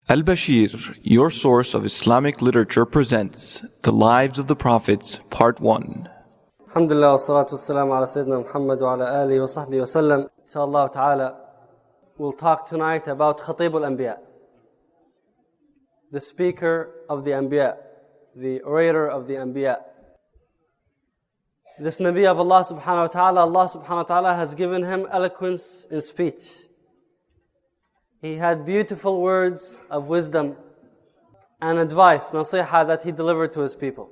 Al-Bashir, your source of Islamic literature, presents The Lives of the Prophets, Part 1. Alhamdulillah wa salatu wa salam ala Sayyidina Muhammad wa ala alihi wa sahbihi wa sallam. Inshallah ta'ala, we'll talk tonight about Khatib al-Anbiya, the speaker of the Anbiya, the orator of the Anbiya. This Nabi of Allah subhanahu wa ta'ala has given him eloquence in speech. He had beautiful words of wisdom and advice, nasiha, that he delivered to his people.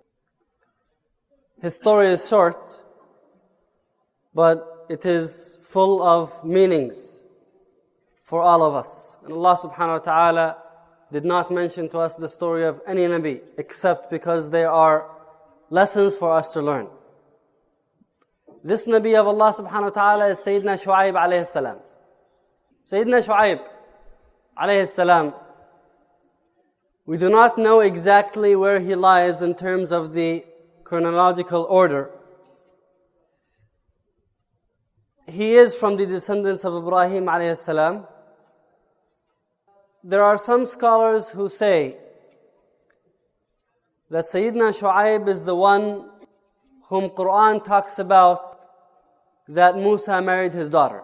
His story is short, but it is full of meanings for all of us. And Allah subhanahu wa ta'ala did not mention to us the story of any Nabi except because there are lessons for us to learn. This Nabi of Allah subhanahu wa ta'ala is Sayyidina Shu'aib alayhi salam. Sayyidina Shu'aib alayhi salam, we do not know exactly where he lies in terms of the chronological order. He is from the descendants of Ibrahim alayhi salam. There are some scholars who say that Sayyidina Shu'aib is the one whom Quran talks about that Musa married his daughter.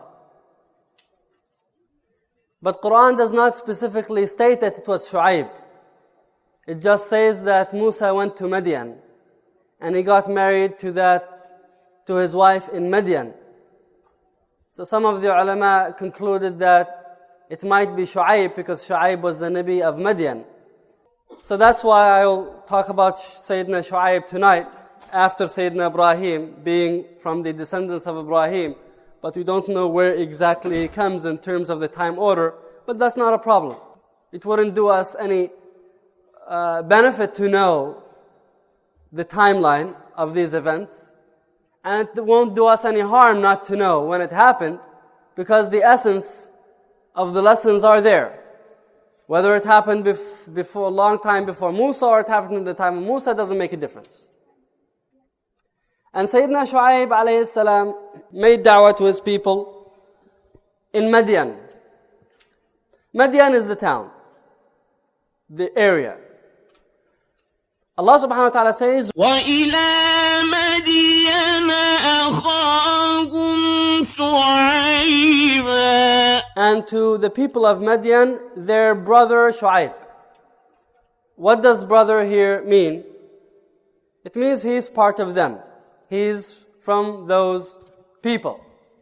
But Quran does not specifically state that it was Shu'aib. It just says that Musa went to Midian and he got married to his wife in Midian. So some of the ulama concluded that it might be Shu'aib because Shu'aib was the Nabi of Midian. So that's why I'll talk about Sayyidina Shu'aib tonight, after Sayyidina Ibrahim, being from the descendants of Ibrahim. But we don't know where exactly he comes in terms of the time order, but that's not a problem. It wouldn't do us any benefit to know the timeline of these events, and it won't do us any harm not to know when it happened, because the essence of the lessons are there. Whether it happened before a long time before Musa or it happened in the time of Musa doesn't make a difference. And Sayyidina Shu'aib alayhi salam made da'wah to his people in Midian. Midian is the town, the area. Allah subhanahu wa ta'ala says, وَإِلَى مَدْيَنَ أَخَاهُمْ شُعَيْبًا. And to the people of Midian, their brother Shu'aib. What does brother here mean? It means he's part of them. He's from those people.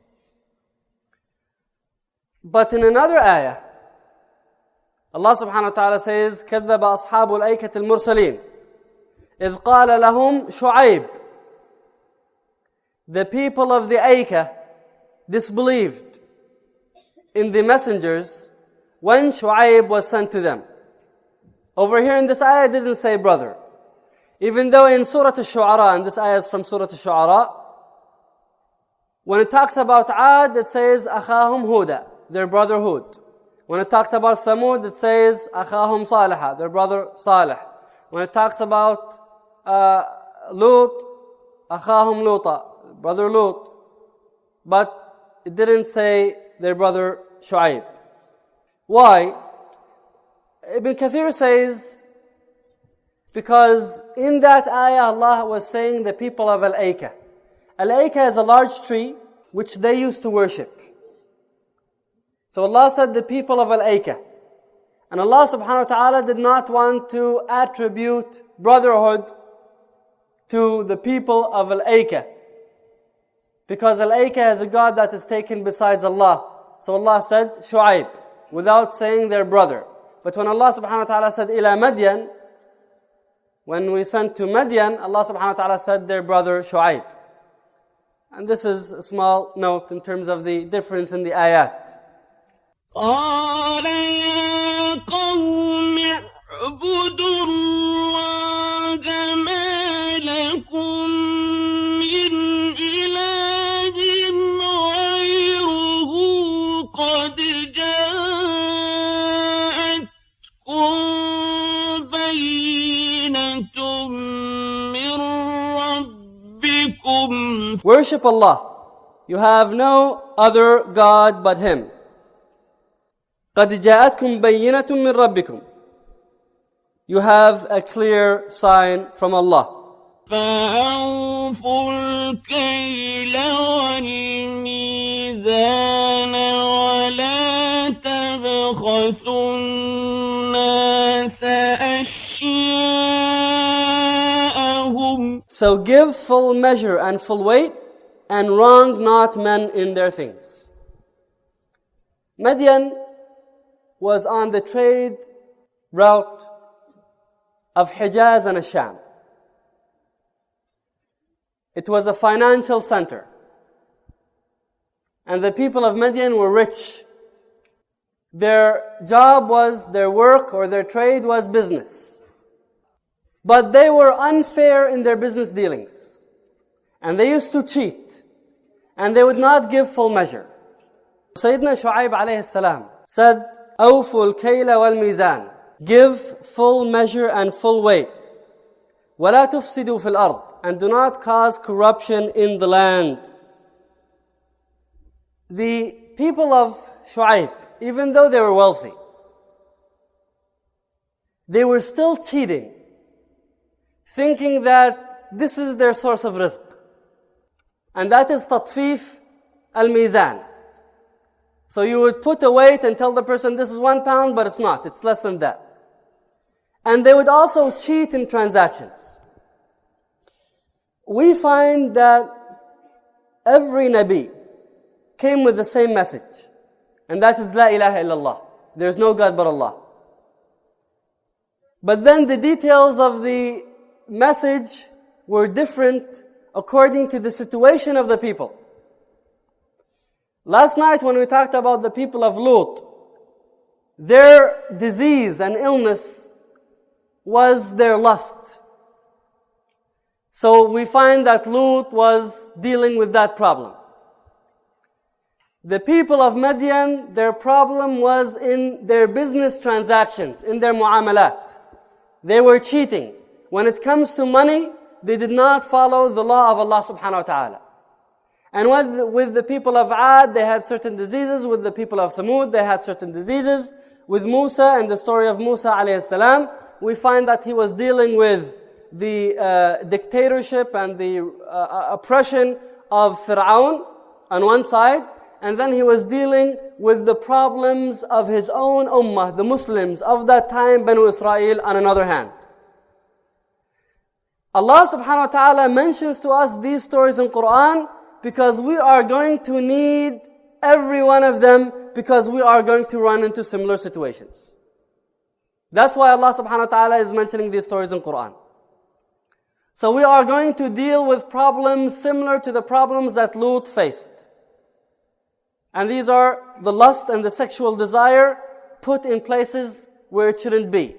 But in another ayah, Allah subhanahu wa ta'ala says, كَذَّبَ أَصْحَابُ الْأَيْكَةِ الْمُرْسَلِينَ إِذْ قَالَ لَهُمْ شُعَيْبٌ. The people of the Aykah disbelieved in the messengers when Shu'aib was sent to them. Over here in this ayah, it didn't say brother. Even though in Surah Al-Shu'ara, and this ayah is from Surah Al-Shu'ara, when it talks about Ad, it says أَخَاهُمْ هُودًا, their brother Hud. When it talked about Thamud, it says أَخَاهُمْ صَالِحًا, their brother Salih. When it talks about Lut, أَخَاهُمْ لُوطًا, brother Lut. But it didn't say their brother Shu'aib. Why? Ibn Kathir says, because in that ayah Allah was saying the people of Al-Aykah. Al-Aykah is a large tree which they used to worship. So Allah said the people of Al-Aykah. And Allah subhanahu wa ta'ala did not want to attribute brotherhood to the people of Al-Aykah, because Al-Aykah is a god that is taken besides Allah. So Allah said Shu'aib without saying their brother. But when Allah subhanahu wa ta'ala said ila Madian, when we sent to Midian, Allah subhanahu wa ta'ala said their brother Shu'aib. And this is a small note in terms of the difference in the ayat. قَالَ يَا قَوْمِ اعْبُدُوا اللَّهَ مَا لَكُمْ مِنْ إِلَٰهٍ غَيْرُهُ قَدْ جَاءَتْكُمْ بَيِّنَةٌ مِّن رَّبِّكُمْ. Worship Allah. You have no other God but Him. قَدْ جَاءَتْكُمْ بَيِّنَةٌ مِّن رَبِّكُمْ. You have a clear sign from Allah. فأوفوا الكيل والميزان ولا تبخسوا الناس أشياءهم. So give full measure and full weight, and wrong not men in their things. Madian was on the trade route of Hijaz and Asham. It was a financial center. And the people of Madian were rich. Their job was, their work or their trade was business. But they were unfair in their business dealings. And they used to cheat. And they would not give full measure. Sayyidina Shu'aib alayhi salam said, أَوْفُوا الْكَيْلَ وَالْمِيزَانِ. Give full measure and full weight. وَلَا تُفْسِدُوا فِي الْأَرْضِ. And do not cause corruption in the land. The people of Shu'aib, even though they were wealthy, they were still cheating, thinking that this is their source of rizq. And that is tatfif al-mizan. So you would put a weight and tell the person this is 1 pound, but it's not, it's less than that. And they would also cheat in transactions. We find that every Nabi came with the same message. And that is La ilaha illallah. There is no God but Allah. But then the details of the message were different according to the situation of the people. Last night when we talked about the people of Lut, their disease and illness was their lust. So we find that Lut was dealing with that problem. The people of Madian, their problem was in their business transactions, in their mu'amalat. They were cheating. When it comes to money, they did not follow the law of Allah subhanahu wa ta'ala. And with the people of Ad, they had certain diseases. With the people of Thamud, they had certain diseases. With Musa and the story of Musa alayhi salam, we find that he was dealing with the dictatorship and the oppression of Fir'aun on one side, and then he was dealing with the problems of his own ummah, the Muslims of that time, Banu Israel, on another hand. Allah subhanahu wa ta'ala mentions to us these stories in Quran because we are going to need every one of them, because we are going to run into similar situations. That's why Allah subhanahu wa ta'ala is mentioning these stories in Quran. So we are going to deal with problems similar to the problems that Lut faced. And these are the lust and the sexual desire put in places where it shouldn't be.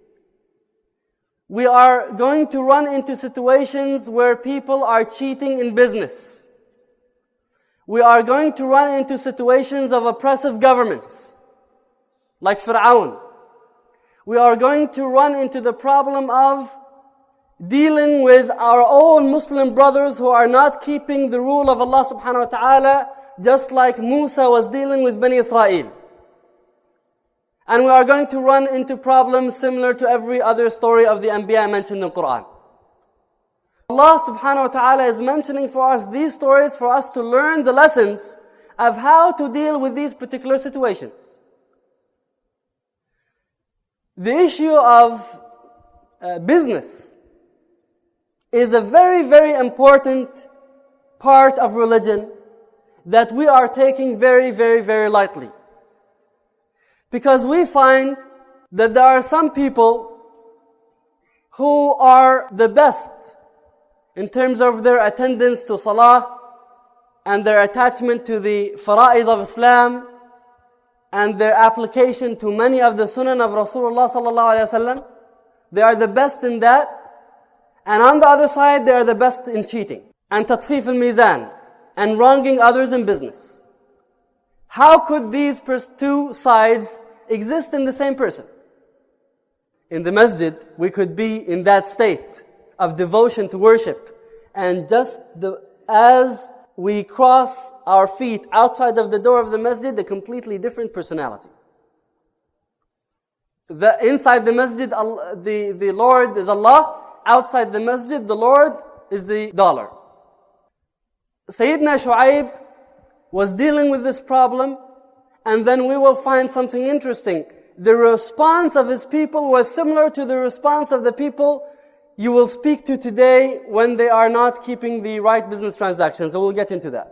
We are going to run into situations where people are cheating in business. We are going to run into situations of oppressive governments, like Fir'aun. We are going to run into the problem of dealing with our own Muslim brothers who are not keeping the rule of Allah subhanahu wa ta'ala, just like Musa was dealing with Bani Israel. And we are going to run into problems similar to every other story of the Anbiya mentioned in the Quran. Allah subhanahu wa ta'ala is mentioning for us these stories for us to learn the lessons of how to deal with these particular situations. The issue of business is a very, very important part of religion that we are taking very, very, very lightly. Because we find that there are some people who are the best in terms of their attendance to salah and their attachment to the fara'id of Islam and their application to many of the sunan of Rasulullah sallallahu alaihi wasallam. They are the best in that. And on the other side, they are the best in cheating and tatfif al-mizan and wronging others in business. How could these two sides exist in the same person? In the masjid, we could be in that state of devotion to worship, and just as we cross our feet outside of the door of the masjid, a completely different personality. Inside the masjid, the Lord is Allah. Outside the masjid, the Lord is the dollar. Sayyidina Shu'aib was dealing with this problem, and then we will find something interesting. The response of his people was similar to the response of the people you will speak to today when they are not keeping the right business transactions. So we'll get into that.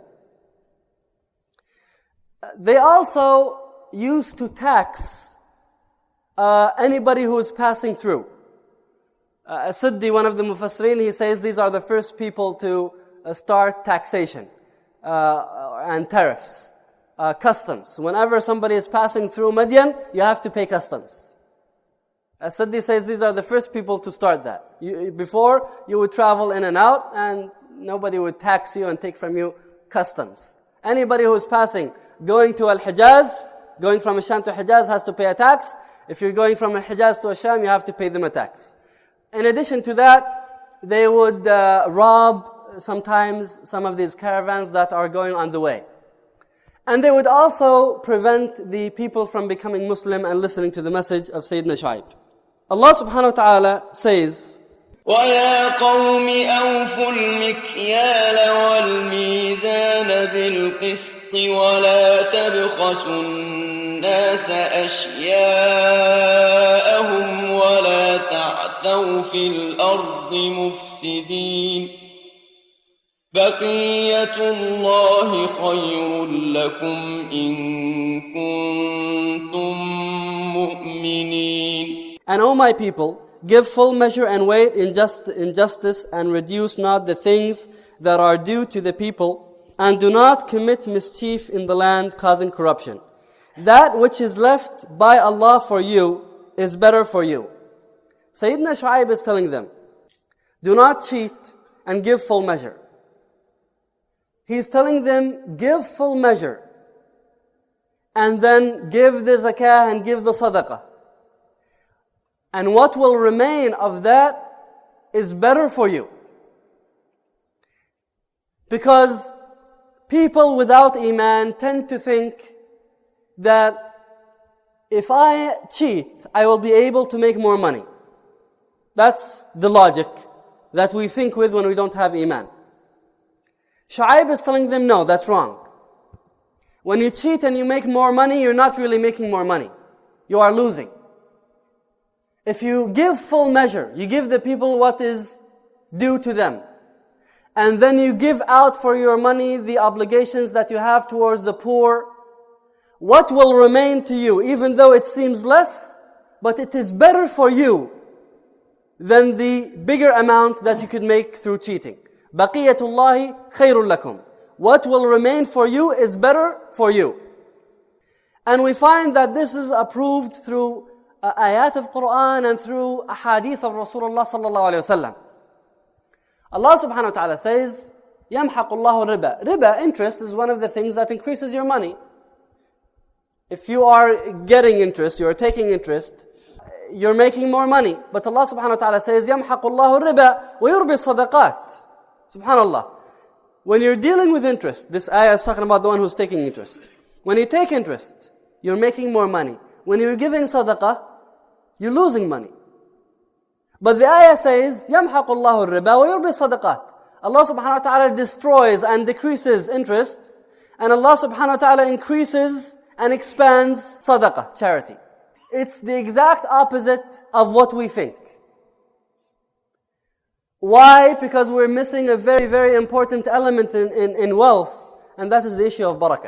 They also used to tax anybody who is passing through. As-Suddi, one of the Mufassirin, he says these are the first people to start taxation and tariffs, customs. Whenever somebody is passing through Madian, you have to pay customs. As-Suddi says these are the first people to start that. Before, you would travel in and out, and nobody would tax you and take from you customs. Anybody who is passing, going to Al-Hijaz, going from Asham to Hijaz has to pay a tax. If you're going from Hijaz to Asham, you have to pay them a tax. In addition to that, they would rob sometimes some of these caravans that are going on the way. And they would also prevent the people from becoming Muslim and listening to the message of Sayyidina Shu'aib. Allah subhanahu wa ta'ala says, وَيَا قَوْمِ أَوْفُوا الْمِكْيَالَ وَالْمِيزَانَ بِالْقِسْطِ وَلَا تَبْخَسُوا النَّاسَ أَشْيَاءَهُمْ وَلَا تَعْثَوْا فِي الْأَرْضِ مُفْسِدِينَ بَقِيَّةُ اللَّهِ خَيْرٌ لَكُمْ إِن كُنتُم مُؤْمِنِينَ. And O my people, give full measure and weight in justice, and reduce not the things that are due to the people, and do not commit mischief in the land, causing corruption. That which is left by Allah for you is better for you. Sayyidina Shu'aib is telling them, do not cheat and give full measure. He's telling them, give full measure, and then give the zakah and give the sadaqah. And what will remain of that is better for you. Because people without Iman tend to think that if I cheat, I will be able to make more money. That's the logic that we think with when we don't have Iman. Shu'aib is telling them, no, that's wrong. When you cheat and you make more money, you're not really making more money. You are losing. If you give full measure, you give the people what is due to them, and then you give out for your money the obligations that you have towards the poor, what will remain to you, even though it seems less, but it is better for you than the bigger amount that you could make through cheating. Baqiyatullahi khayrun lakum. What will remain for you is better for you. And we find that this is approved through ayat of Quran and through ahadith of Rasulullah sallallahu alayhi wa sallam. Allah subhanahu wa ta'ala says, يَمْحَقُ اللَّهُ riba. Riba, interest, is one of the things that increases your money. If you are getting interest, you are taking interest, you're making more money. But Allah subhanahu wa ta'ala says, يَمْحَقُ اللَّهُ riba وَيُرْبِي الصَّدَقَاتِ. Subhanallah. When you're dealing with interest, this ayah is talking about the one who's taking interest. When you take interest, you're making more money. When you're giving sadaqah, you're losing money. But the ayah says, يَمْحَقُ اللَّهُ الرِّبَا وَيُرْبِي الصَّدَقَاتِ. Allah subhanahu wa ta'ala destroys and decreases interest, and Allah subhanahu wa ta'ala increases and expands sadaqah, charity. It's the exact opposite of what we think. Why? Because we're missing a very, very important element in wealth, and that is the issue of barakah.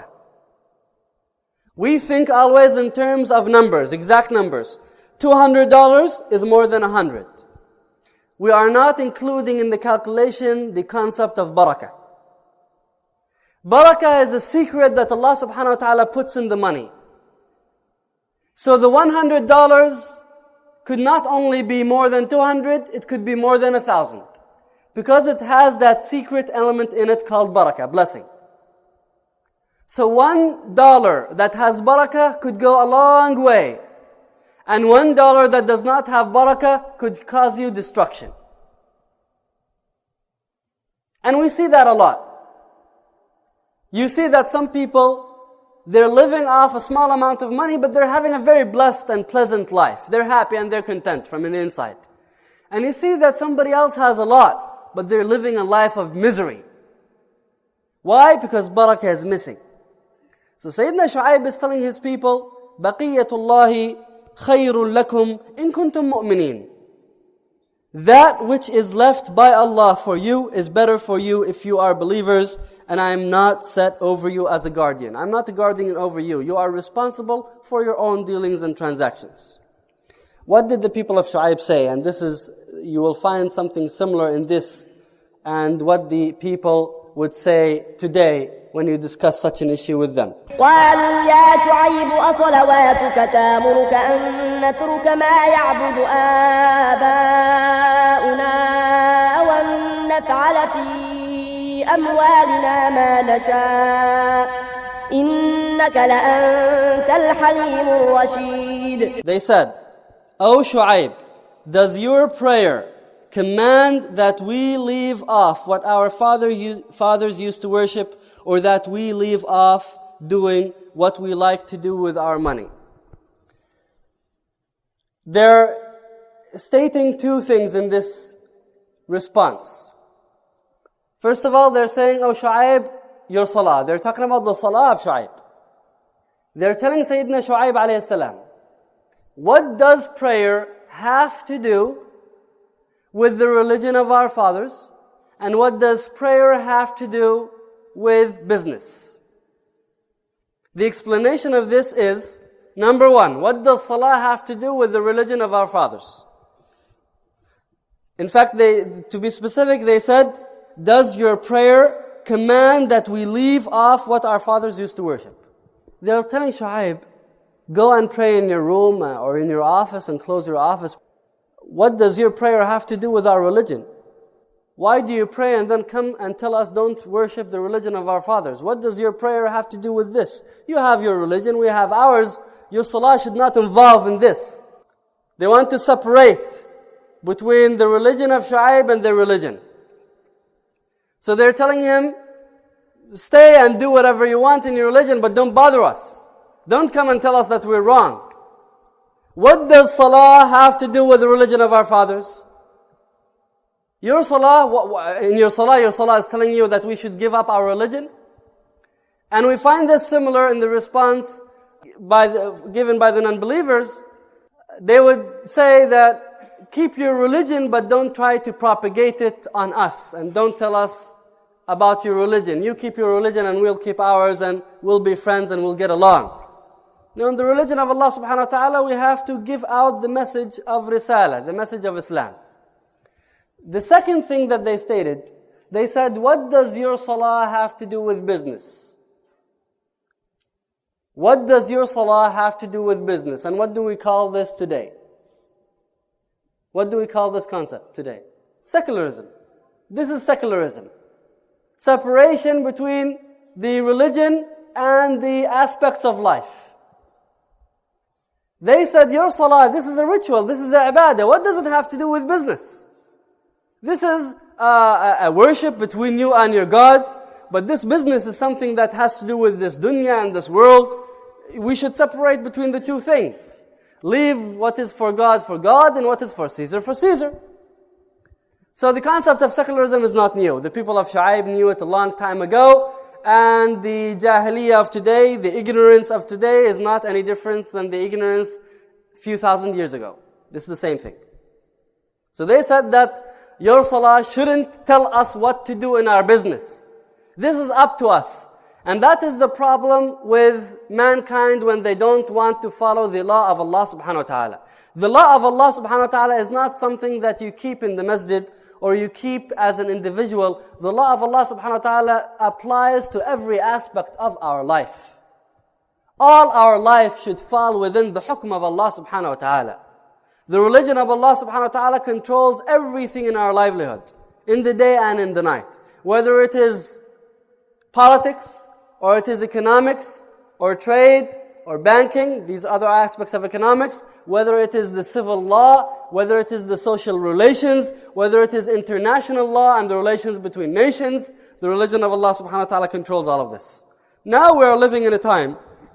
We think always in terms of numbers, exact numbers. $200 is more than 100. We are not including in the calculation the concept of barakah. Barakah is a secret that Allah subhanahu wa ta'ala puts in the money. So the $100 could not only be more than 200, it could be more than 1,000. Because it has that secret element in it called barakah, blessing. So $1 that has barakah could go a long way. And $1 that does not have barakah could cause you destruction. And we see that a lot. You see that some people, They're living off a small amount of money, but they're having a very blessed and pleasant life. They're happy and they're content from the inside. And you see that somebody else has a lot, but they're living a life of misery. Why? Because barakah is missing. So Sayyidina Shu'aib is telling his people, بَقِيَّةُ اللَّهِ خَيْرٌ لَكُمْ إِن كُنْتُم مُؤْمِنِينَ. That which is left by Allah for you is better for you if you are believers, and I am not set over you as a guardian. I'm not a guardian over you. You are responsible for your own dealings and transactions. What did the people of Shu'aib say? And this is, you will find something similar in this, and what the people would say today when you discuss such an issue with them. قالوا يا شعيب أصلواتك تأمرك أن نترك ما يعبد آباؤنا وأن نفعل في أموالنا ما نشاء إنك لأنت الحليم الرشيد. They said, O Shu'aib, does your prayer command that we leave off what our fathers used to worship, or that we leave off doing what we like to do with our money? They're stating two things in this response. First of all, they're saying, "Oh Shu'aib, your salah." They're talking about the salah of Shu'aib. They're telling Sayyidina Shu'aib alayhi salam, what does prayer have to do with the religion of our fathers? And what does prayer have to do with business? The explanation of this is, number one, what does salah have to do with the religion of our fathers? In fact, to be specific, they said, does your prayer command that we leave off what our fathers used to worship? They're telling Shu'aib, go and pray in your room or in your office and close your office. What does your prayer have to do with our religion? Why do you pray and then come and tell us don't worship the religion of our fathers? What does your prayer have to do with this? You have your religion, we have ours. Your salah should not involve in this. They want to separate between the religion of Shu'aib and their religion. So they're telling him, stay and do whatever you want in your religion, but don't bother us. Don't come and tell us that we're wrong. What does salah have to do with the religion of our fathers? Your salah, your salah is telling you that we should give up our religion. And we find this similar in the response given by the non-believers. They would say that, keep your religion, but don't try to propagate it on us. And don't tell us about your religion. You keep your religion and we'll keep ours, and we'll be friends and we'll get along. Now in the religion of Allah subhanahu wa ta'ala, we have to give out the message of Risala, the message of Islam. The second thing that they stated, they said, what does your salah have to do with business? What does your salah have to do with business? And what do we call this today? What do we call this concept today? Secularism. This is secularism. Separation between the religion and the aspects of life. They said, your salah, this is a ritual, this is a ibadah. What does it have to do with business? This is a worship between you and your God, but this business is something that has to do with this dunya and this world. We should separate between the two things. Leave what is for God, and what is for Caesar, for Caesar. So the concept of secularism is not new. The people of Shu'aib knew it a long time ago, and the jahiliyyah of today, the ignorance of today, is not any different than the ignorance a few thousand years ago. This is the same thing. So they said that your salah shouldn't tell us what to do in our business. This is up to us. And that is the problem with mankind when they don't want to follow the law of Allah subhanahu wa ta'ala. The law of Allah subhanahu wa ta'ala is not something that you keep in the masjid or you keep as an individual. The law of Allah subhanahu wa ta'ala applies to every aspect of our life. All our life should fall within the hukm of Allah subhanahu wa ta'ala. The religion of Allah subhanahu wa ta'ala controls everything in our livelihood, in the day and in the night. Whether it is politics, or it is economics, or trade, or banking, these other aspects of economics, whether it is the civil law, whether it is the social relations, whether it is international law and the relations between nations, the religion of Allah subhanahu wa ta'ala controls all of this. Now we are living in a time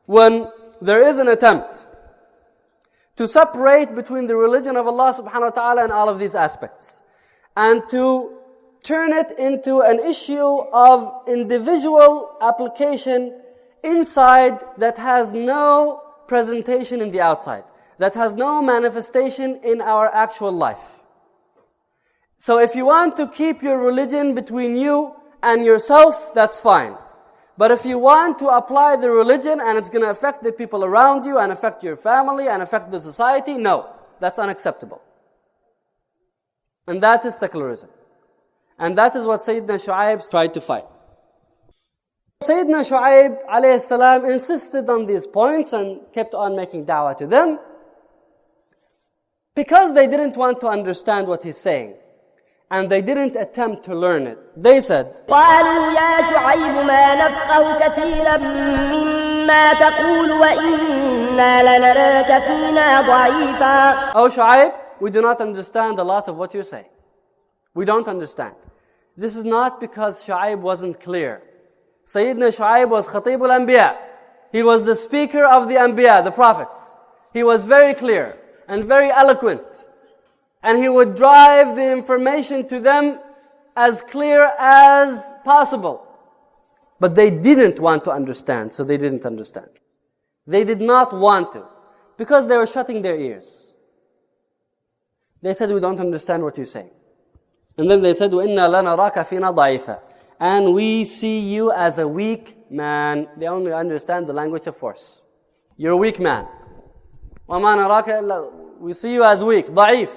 when there is an attempt to separate between the religion of Allah subhanahu wa ta'ala and all of these aspects, and to turn it into an issue of individual application inside that has no presentation in the outside, that has no manifestation in our actual life. So if you want to keep your religion between you and yourself, that's fine. But if you want to apply the religion and it's going to affect the people around you and affect your family and affect the society, no, that's unacceptable. And that is secularism. And that is what Sayyidina Shu'aib tried to fight. Sayyidina Shu'aib alayhi salam insisted on these points and kept on making da'wah to them because they didn't want to understand what he's saying. And they didn't attempt to learn it. They said, قالوا يا شعيب ما نفقه كثيرا مما تقول وإنا لنراك فينا ضعيفا. Oh Shu'aib, we do not understand a lot of what you're saying. We don't understand. This is not because Shu'aib wasn't clear. Sayyidina Shu'aib was Khatib al-Anbiya. He was the speaker of the Anbiya, the prophets. He was very clear and very eloquent. And he would drive the information to them as clear as possible. But they didn't want to understand, so they didn't understand. They did not want to, because they were shutting their ears. They said, we don't understand what you're saying. And then they said, وَإِنَّا لَنَرَاكَ فِينَا ضَعِيفًا. And we see you as a weak man. They only understand the language of force. You're a weak man. وَمَا نَرَاكَ إِلَّا. We see you as weak, ضعيف.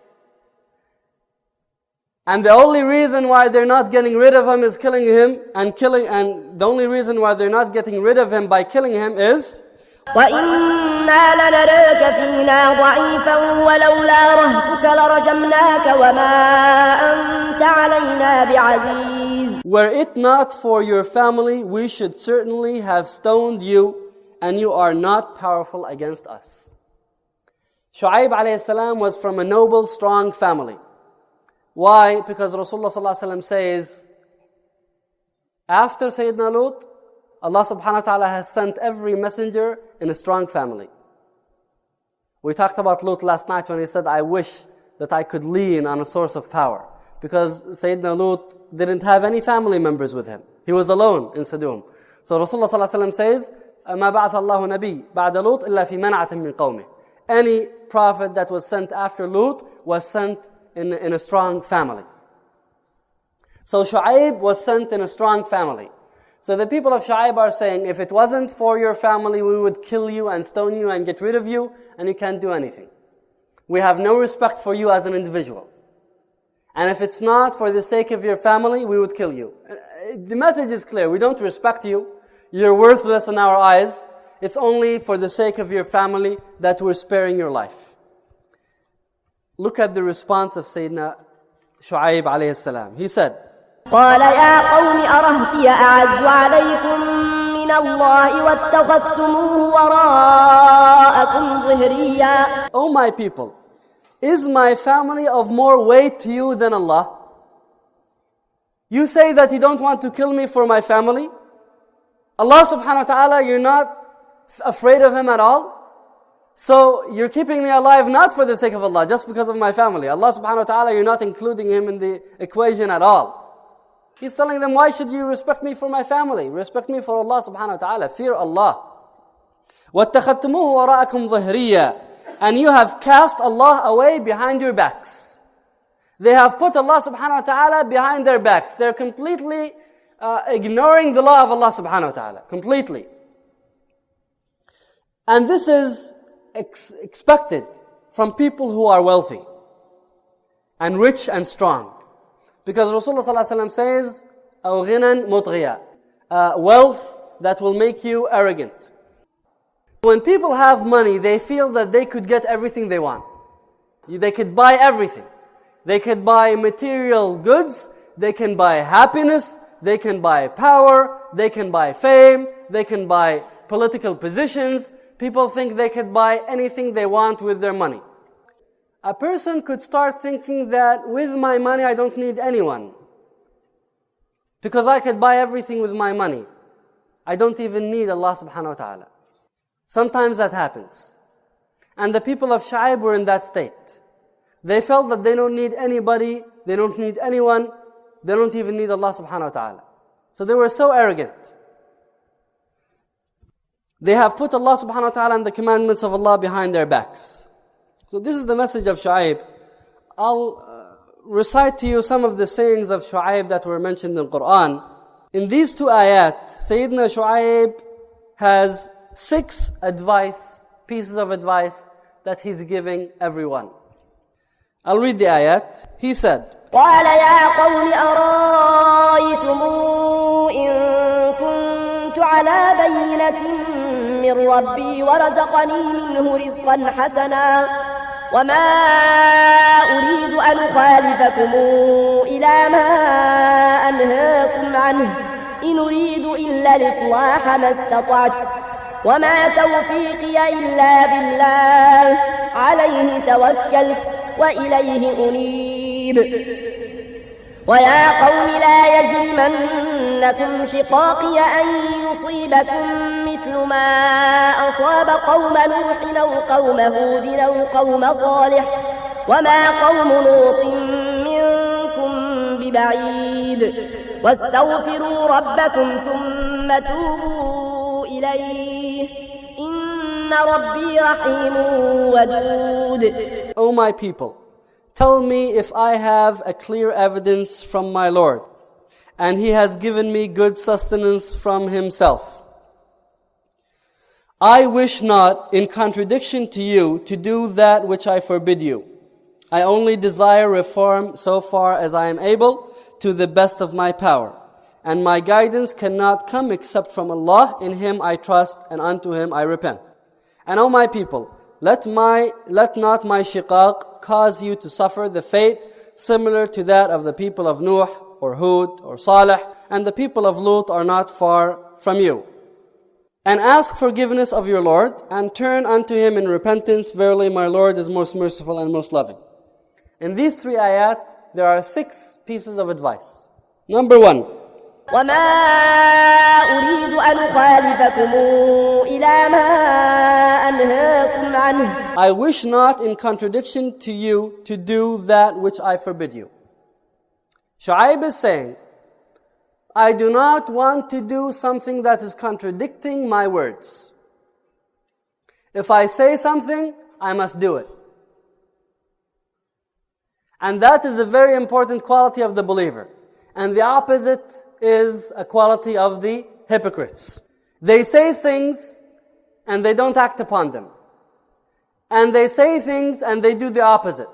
And the only reason why they're not getting rid of him is killing him, and the only reason why they're not getting rid of him by killing him is وَإِنَّا لَنَرَاكَ فِينَا ضَعِيفًا وَلَوْلَا رَهْتُكَ لَرَجَمْنَاكَ وَمَا أَنْتَ عَلَيْنَا بِعَزِيزٍ. Were it not for your family, we should certainly have stoned you, and you are not powerful against us. Shu'aib alayhi salam was from a noble, strong family. Why? Because Rasulullah sallallahu alaihi wasallam says, after Sayyidina Lut, Allah subhanahu wa ta'ala has sent every messenger in a strong family. We talked about Lut last night when he said, I wish that I could lean on a source of power. Because Sayyidina Lut didn't have any family members with him. He was alone in Sodom. So Rasulullah sallallahu alaihi wasallam says, مَا بَعَثَ اللَّهُ نَبِيٌّ بَعْدَ لُوط إِلَّا فِي مَنْعَةٍ مِّن قَوْمِهِ. Any prophet that was sent after Lut was sent in a strong family. So Shu'aib was sent in a strong family. So the people of Shu'aib are saying, if it wasn't for your family, we would kill you and stone you and get rid of you, and you can't do anything. We have no respect for you as an individual. And if it's not for the sake of your family, we would kill you. The message is clear. We don't respect you. You're worthless in our eyes. It's only for the sake of your family that we're sparing your life. Look at the response of Sayyidina Shu'aib alayhi salam. He said, قال يا قوم أرهطي أعز عليكم من الله واتخذتموه وراءكم ظهريا. O my people, is my family of more weight to you than Allah? You say that you don't want to kill me for my family? Allah subhanahu wa ta'ala, you're not afraid of Him at all? So you're keeping me alive not for the sake of Allah, just because of my family. Allah subhanahu wa ta'ala, you're not including Him in the equation at all. He's telling them, why should you respect me for my family? Respect me for Allah subhanahu wa ta'ala. Fear Allah. وَاتَّخَذْتُمُوهُ وَرَاءَكُمْ ظَهْرِيًّا. And you have cast Allah away behind your backs. They have put Allah subhanahu wa ta'ala behind their backs. They're completely ignoring the law of Allah subhanahu wa ta'ala. Completely. And this is expected from people who are wealthy and rich and strong. Because Rasulullah ﷺ says, أَوْ غِنًى مُطْغِيًا, wealth that will make you arrogant. When people have money, they feel that they could get everything they want. They could buy everything. They could buy material goods, they can buy happiness, they can buy power, they can buy fame, they can buy political positions. People think they could buy anything they want with their money. A person could start thinking that with my money I don't need anyone. Because I could buy everything with my money. I don't even need Allah subhanahu wa ta'ala. Sometimes that happens. And the people of Shu'aib were in that state. They felt that they don't need anybody, they don't need anyone, they don't even need Allah subhanahu wa ta'ala. So they were so arrogant. They have put Allah subhanahu wa ta'ala and the commandments of Allah behind their backs. So this is the message of Shu'aib. I'll recite to you some of the sayings of Shu'aib that were mentioned in Quran. In these two ayat, Sayyidina Shu'aib has 6 pieces of advice that he's giving everyone. I'll read the ayat. He said, قال يا قوم أرايتم إن كنت على بينة من ربي ورزقني منه رزقا حسنا وما أريد أن أخالفكم إلى ما أنهاكم عنه إن أريد إلا الإصلاح ما استطعت وما توفيقي إلا بالله عليه توكلت وإليه أنيب ويا قوم لا يجرمنكم شقاقي أن يصيبكم مثل ما أصاب قوم نوح أو قوم هود أو قوم صالح وما قوم لوط منكم ببعيد واستغفروا ربكم ثم توبوا إليه إن ربي رحيم ودود. O my people, tell me if I have a clear evidence from my Lord, and He has given me good sustenance from Himself. I wish not, in contradiction to you, to do that which I forbid you. I only desire reform so far as I am able, to the best of my power. And my guidance cannot come except from Allah. In Him I trust, and unto Him I repent. And O my people, let not my shiqaq cause you to suffer the fate similar to that of the people of Nuh, or Hud, or Salih, and the people of Lut are not far from you. And ask forgiveness of your Lord, and turn unto Him in repentance. Verily my Lord is most merciful and most loving. In these 3 ayat, there are 6 pieces of advice. Number 1. وما أريد أن أخالفكم إلى ما أنهاكم عنه. I wish not, in contradiction to you, to do that which I forbid you. Shu'aib is saying, I do not want to do something that is contradicting my words. If I say something, I must do it. And that is a very important quality of the believer. And the opposite is a quality of the hypocrites. They say things and they don't act upon them. And they say things and they do the opposite.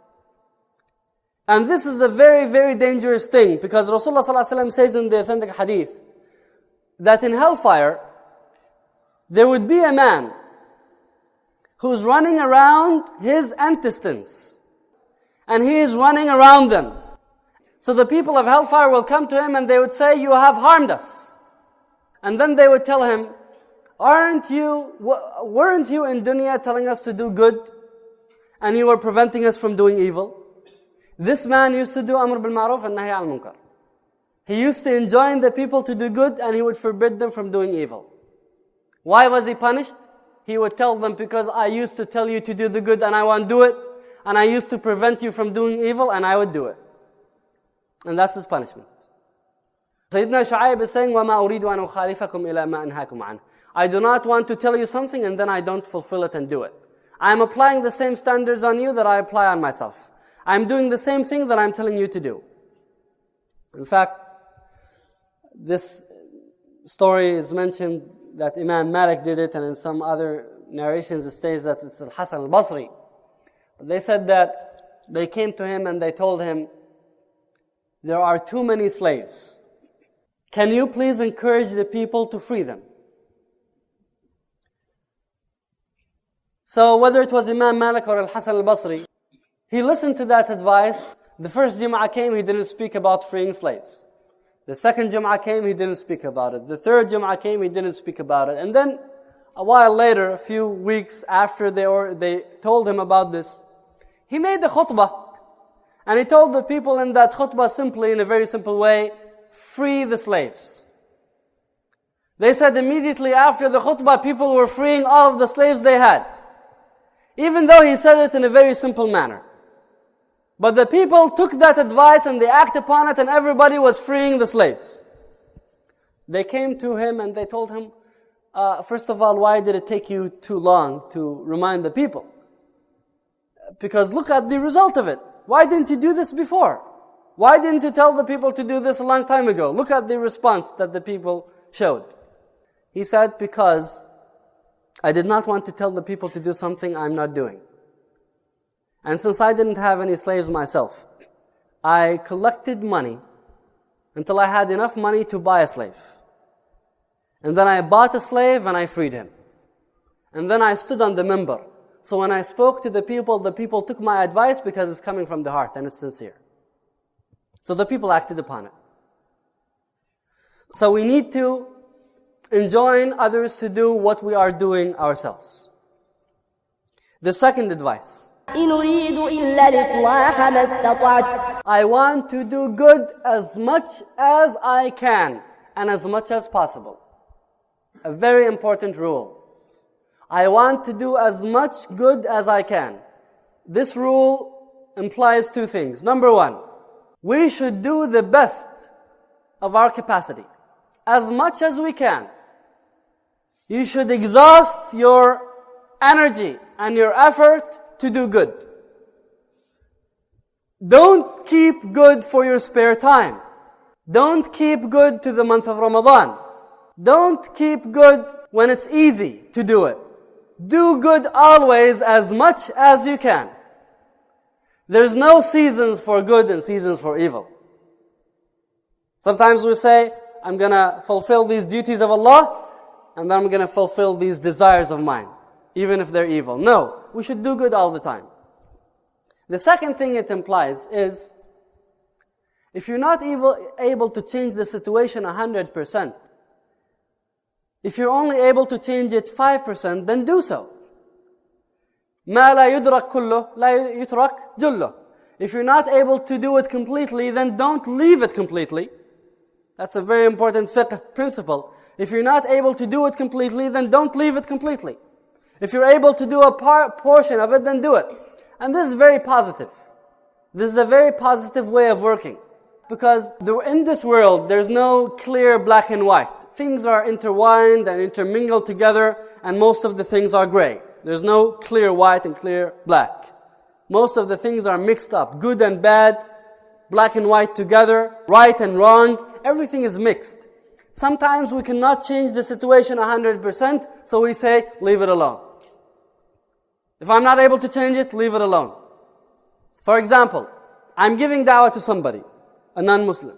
And this is a very, very dangerous thing, because Rasulullah ﷺ says in the authentic hadith that in hellfire there would be a man who's running around his intestines, and he is running around them. So the people of hellfire will come to him and they would say, you have harmed us. And then they would tell him, weren't you in dunya telling us to do good, and you were preventing us from doing evil? This man used to do amr bil ma'ruf and nahy al munkar. He used to enjoin the people to do good, and he would forbid them from doing evil. Why was he punished? He would tell them, because I used to tell you to do the good and I won't do it, and I used to prevent you from doing evil and I would do it. And that's his punishment. Sayyidina Shu'aib is saying, وَمَا أُرِيدُ أَنْ أُخَالِفَكُمْ إِلَى مَا أَنْهَاكُمْ عَنْهُ. I do not want to tell you something and then I don't fulfill it and do it. I am applying the same standards on you that I apply on myself. I am doing the same thing that I am telling you to do. In fact, this story is mentioned that Imam Malik did it, and in some other narrations it states that it's Al-Hasan al-Basri. They said that they came to him and they told him, there are too many slaves. Can you please encourage the people to free them? So whether it was Imam Malik or Al-Hasan al-Basri, he listened to that advice. The first Jum'ah came, he didn't speak about freeing slaves. The second Jum'ah came, he didn't speak about it. The third Jum'ah came, he didn't speak about it. And then a while later, a few weeks after they told him about this, he made the khutbah. And he told the people in that khutbah simply, in a very simple way, free the slaves. They said immediately after the khutbah, people were freeing all of the slaves they had. Even though he said it in a very simple manner. But the people took that advice and they acted upon it, and everybody was freeing the slaves. They came to him and they told him, first of all, why did it take you too long to remind the people? Because look at the result of it. Why didn't you do this before? Why didn't you tell the people to do this a long time ago? Look at the response that the people showed. He said, because I did not want to tell the people to do something I'm not doing. And since I didn't have any slaves myself, I collected money until I had enough money to buy a slave. And then I bought a slave and I freed him. And then I stood on the minbar. So when I spoke to the people took my advice because it's coming from the heart and it's sincere. So the people acted upon it. So we need to enjoin others to do what we are doing ourselves. The second advice. إن أريد إلا الإصلاح ما استطعت. I want to do good as much as I can and as much as possible. A very important rule. I want to do as much good as I can. This rule implies two things. Number one, we should do the best of our capacity, as much as we can. You should exhaust your energy and your effort to do good. Don't keep good for your spare time. Don't keep good to the month of Ramadan. Don't keep good when it's easy to do it. Do good always as much as you can. There's no seasons for good and seasons for evil. Sometimes we say, I'm going to fulfill these duties of Allah, and then I'm going to fulfill these desires of mine, even if they're evil. No, we should do good all the time. The second thing it implies is, if you're not able to change the situation 100%, if you're only able to change it 5%, then do so. ما لا يدرك كله لا يترك جله. If you're not able to do it completely, then don't leave it completely. That's a very important fiqh principle. If you're not able to do it completely, then don't leave it completely. If you're able to do a portion of it, then do it. And this is very positive. This is a very positive way of working. Because in this world, there's no clear black and white. Things are intertwined and intermingled together, and most of the things are gray. There's no clear white and clear black. Most of the things are mixed up. Good and bad, black and white together, right and wrong. Everything is mixed. Sometimes we cannot change the situation 100%, so we say, leave it alone. If I'm not able to change it, leave it alone. For example, I'm giving da'wah to somebody, a non-Muslim.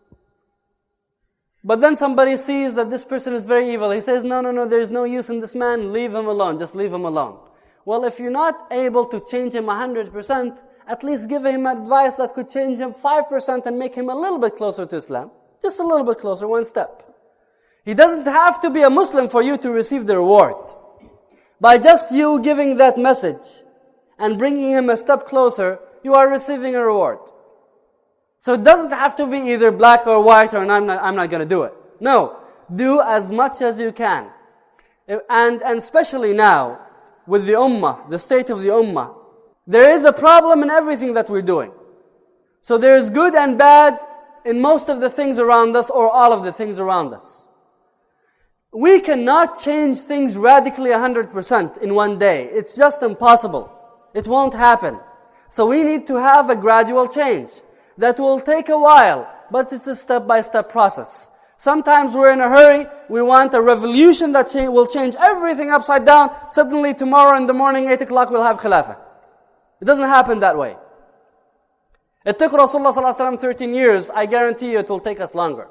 But then somebody sees that this person is very evil. He says, no, there's no use in this man, leave him alone, just leave him alone. Well, if you're not able to change him 100%, at least give him advice that could change him 5% and make him a little bit closer to Islam. Just a little bit closer, one step. He doesn't have to be a Muslim for you to receive the reward. By just you giving that message and bringing him a step closer, you are receiving a reward. So it doesn't have to be either black or white or I'm not going to do it. No, do as much as you can. And especially now, with the ummah, the state of the ummah, there is a problem in everything that we're doing. So there is good and bad in most of the things around us or all of the things around us. We cannot change things radically 100% in one day. It's just impossible. It won't happen. So we need to have a gradual change. That will take a while, but it's a step-by-step process. Sometimes we're in a hurry, we want a revolution that will change everything upside down. Suddenly tomorrow in the morning, 8 o'clock, we'll have khilafah. It doesn't happen that way. It took Rasulullah ﷺ 13 years, I guarantee you it will take us longer.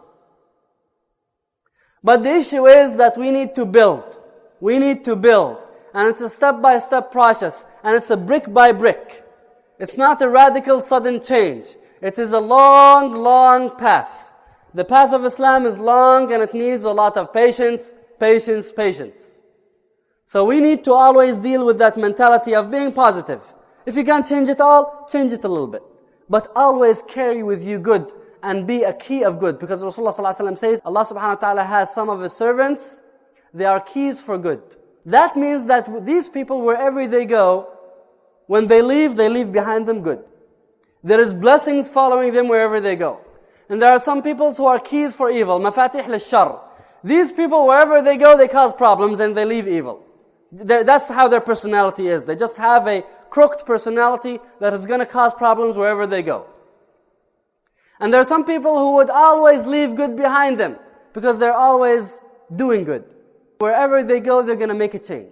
But the issue is that we need to build. We need to build. And it's a step-by-step process, and it's a brick by brick. It's not a radical sudden change. It is a long, long path. The path of Islam is long and it needs a lot of patience, patience, patience. So we need to always deal with that mentality of being positive. If you can't change it all, change it a little bit. But always carry with you good and be a key of good. Because Rasulullah ﷺ says, Allah subhanahu wa ta'ala has some of His servants, they are keys for good. That means that these people, wherever they go, when they leave behind them good. There is blessings following them wherever they go. And there are some people who are keys for evil, mafatih lil-shar. These people, wherever they go, they cause problems and they leave evil. That's how their personality is. They just have a crooked personality that is going to cause problems wherever they go. And there are some people who would always leave good behind them because they're always doing good. Wherever they go, they're going to make a change.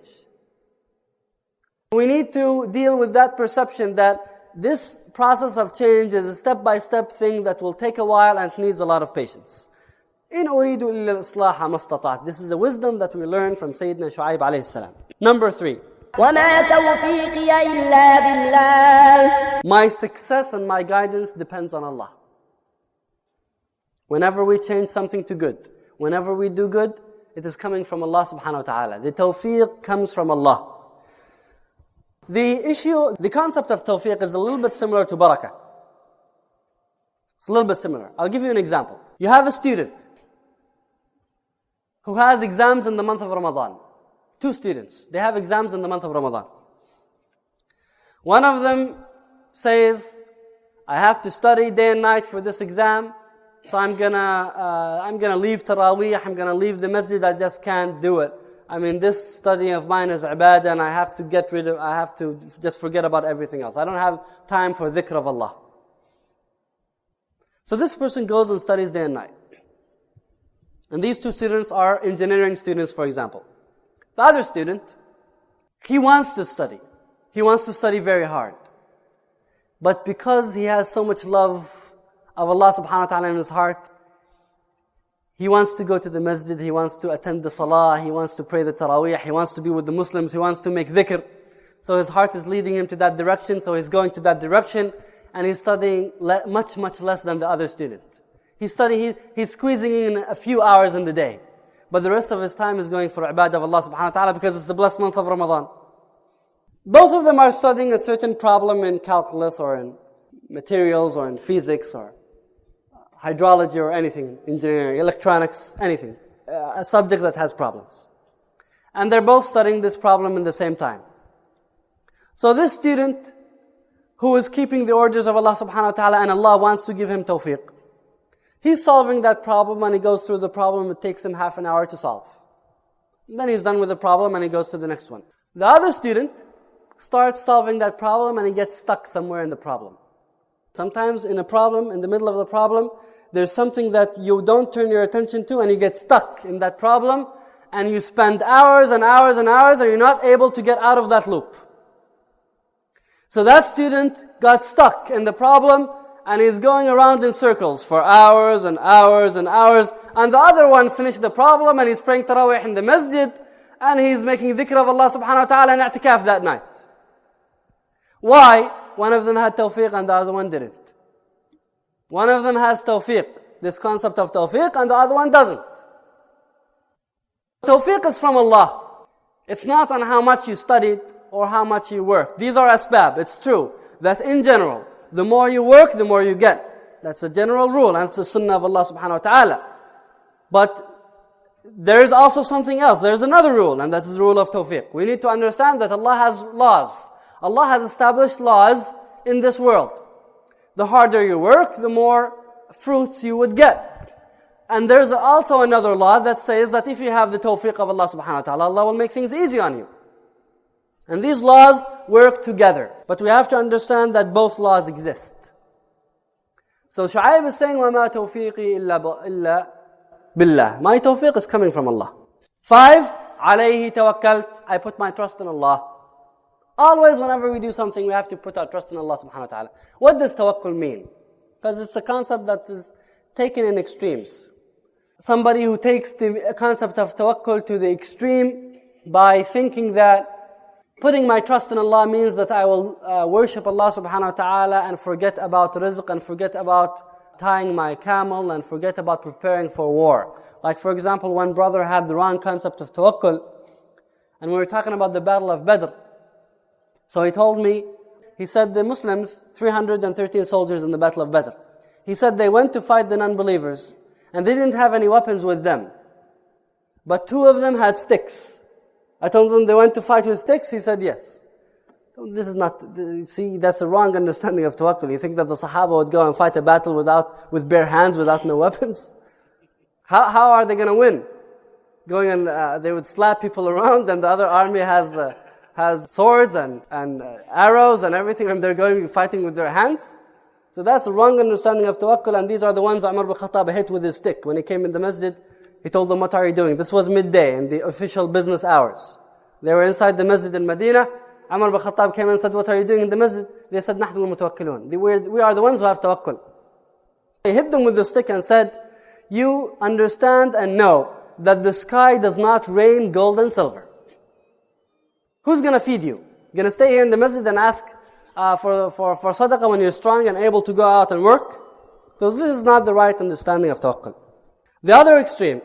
We need to deal with that perception that this process of change is a step-by-step thing that will take a while and needs a lot of patience. إِنْ أُرِيدُ إِلَّا الْإِصْلَاحَ مَا اسْتَطَعْتُ. This is a wisdom that we learn from Sayyidina Shu'aib alayhi salam. Number 3. وَمَا تَوْفِيقِيَ إِلَّا بِاللَّهِ. My success and my guidance depends on Allah. Whenever we change something to good, whenever we do good, it is coming from Allah subhanahu wa ta'ala. The tawfiq comes from Allah. The concept of tawfiq is a little bit similar to barakah. It's a little bit similar. I'll give you an example. You have a student who has exams in the month of Ramadan. 2 students, they have exams in the month of Ramadan. One of them says, I have to study day and night for this exam, so I'm gonna leave Taraweeh, I'm gonna leave the masjid, I just can't do it. I mean, this study of mine is ibadah and I have to just forget about everything else. I don't have time for dhikr of Allah. So this person goes and studies day and night. And these 2 students are engineering students, for example. The other student, he wants to study. He wants to study very hard. But because he has so much love of Allah subhanahu wa ta'ala in his heart, he wants to go to the masjid, he wants to attend the salah, he wants to pray the taraweeh, he wants to be with the Muslims, he wants to make dhikr. So his heart is leading him to that direction, so he's going to that direction, and he's studying much, much less than the other student. He's squeezing in a few hours in the day. But the rest of his time is going for ibadah of Allah subhanahu wa ta'ala because it's the blessed month of Ramadan. Both of them are studying a certain problem in calculus or in materials or in physics or hydrology or anything, engineering, electronics, anything. A subject that has problems. And they're both studying this problem in the same time. So this student who is keeping the orders of Allah subhanahu wa ta'ala and Allah wants to give him tawfiq, he's solving that problem and he goes through the problem. It takes him half an hour to solve. And then he's done with the problem and he goes to the next one. The other student starts solving that problem and he gets stuck somewhere in the problem. Sometimes in a problem, in the middle of the problem, there's something that you don't turn your attention to and you get stuck in that problem and you spend hours and hours and hours and you're not able to get out of that loop. So that student got stuck in the problem and he's going around in circles for hours and hours and hours. And the other one finished the problem and he's praying Taraweeh in the masjid and he's making dhikr of Allah subhanahu wa ta'ala and i'tikaf that night. Why? One of them had tawfiq and the other one didn't. One of them has tawfiq, this concept of tawfiq, and the other one doesn't. Tawfiq is from Allah. It's not on how much you studied or how much you worked. These are asbab. It's true that in general, the more you work, the more you get. That's a general rule, and it's the sunnah of Allah subhanahu wa ta'ala. But there is also something else. There is another rule, and that's the rule of tawfiq. We need to understand that Allah has laws. Allah has established laws in this world. The harder you work, the more fruits you would get. And there's also another law that says that if you have the tawfiq of Allah subhanahu wa ta'ala, Allah will make things easy on you. And these laws work together. But we have to understand that both laws exist. So Shu'aib is saying, وَمَا تَوْفِيقِي إِلَّا بِاللَّهِ. My tawfiq is coming from Allah. 5, عَلَيْهِ تَوَكَّلْتُ. I put my trust in Allah. Always whenever we do something, we have to put our trust in Allah subhanahu wa ta'ala. What does tawakkul mean? Because it's a concept that is taken in extremes. Somebody who takes the concept of tawakkul to the extreme by thinking that putting my trust in Allah means that I will worship Allah subhanahu wa ta'ala and forget about rizq and forget about tying my camel and forget about preparing for war. Like for example, one brother had the wrong concept of tawakkul and we were talking about the battle of Badr. So he told me, he said the Muslims, 313 soldiers in the battle of Badr. He said they went to fight the non-believers and they didn't have any weapons with them. But 2 of them had sticks. I told them they went to fight with sticks. He said yes. This is not, see, that's a wrong understanding of tawakkul. You think that the Sahaba would go and fight a battle with bare hands, without no weapons? How are they going to win? Going and they would slap people around, and the other army has swords and arrows and everything, and they're going fighting with their hands. So that's a wrong understanding of tawakkul, and these are the ones Umar ibn Khattab hit with his stick. When he came in the masjid, he told them, what are you doing? This was midday in the official business hours. They were inside the masjid in Medina. Umar ibn Khattab came and said, what are you doing in the masjid? They said, نحن المتوكلون. We are the ones who have tawakkul. He hit them with the stick and said, you understand and know that the sky does not rain gold and silver. Who's going to feed you? You're going to stay here in the masjid and ask for sadaqah when you're strong and able to go out and work? Because this is not the right understanding of tawakkul. The other extreme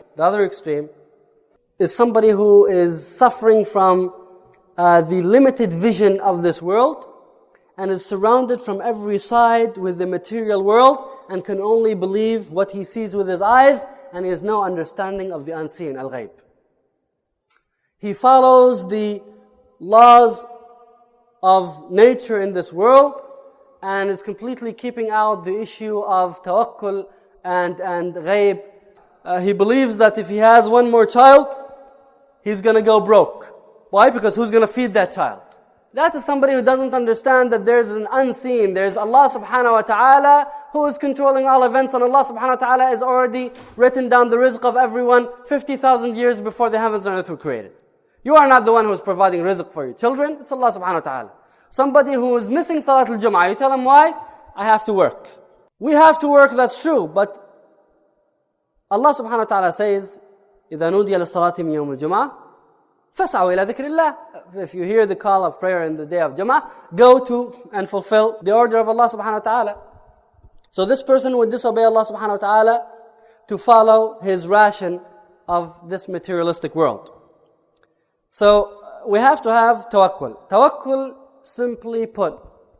is somebody who is suffering from the limited vision of this world and is surrounded from every side with the material world and can only believe what he sees with his eyes, and he has no understanding of the unseen, al-ghayb. He follows the laws of nature in this world and is completely keeping out the issue of tawakkul and ghayb. He believes that if he has one more child, he's going to go broke. Why? Because who's going to feed that child? That is somebody who doesn't understand that there's an unseen. There's Allah subhanahu wa ta'ala who is controlling all events, and Allah subhanahu wa ta'ala has already written down the rizq of everyone 50,000 years before the heavens and earth were created. You are not the one who is providing rizq for your children. It's Allah subhanahu wa ta'ala. Somebody who is missing Salat al-Jum'ah, you tell him why? I have to work. We have to work, that's true, but Allah subhanahu wa ta'ala says, إِذَا نُودِيَ لِلصَّلَاةِ مِنْ يَوْمِ الْجُمْعَةِ فَاسْعَوْا إِلَى ذِكْرِ اللَّهِ. If you hear the call of prayer in the day of Jum'ah, go to and fulfill the order of Allah subhanahu wa ta'ala. So this person would disobey Allah subhanahu wa ta'ala to follow his ration of this materialistic world. So we have to have tawakkul. Tawakkul, simply put,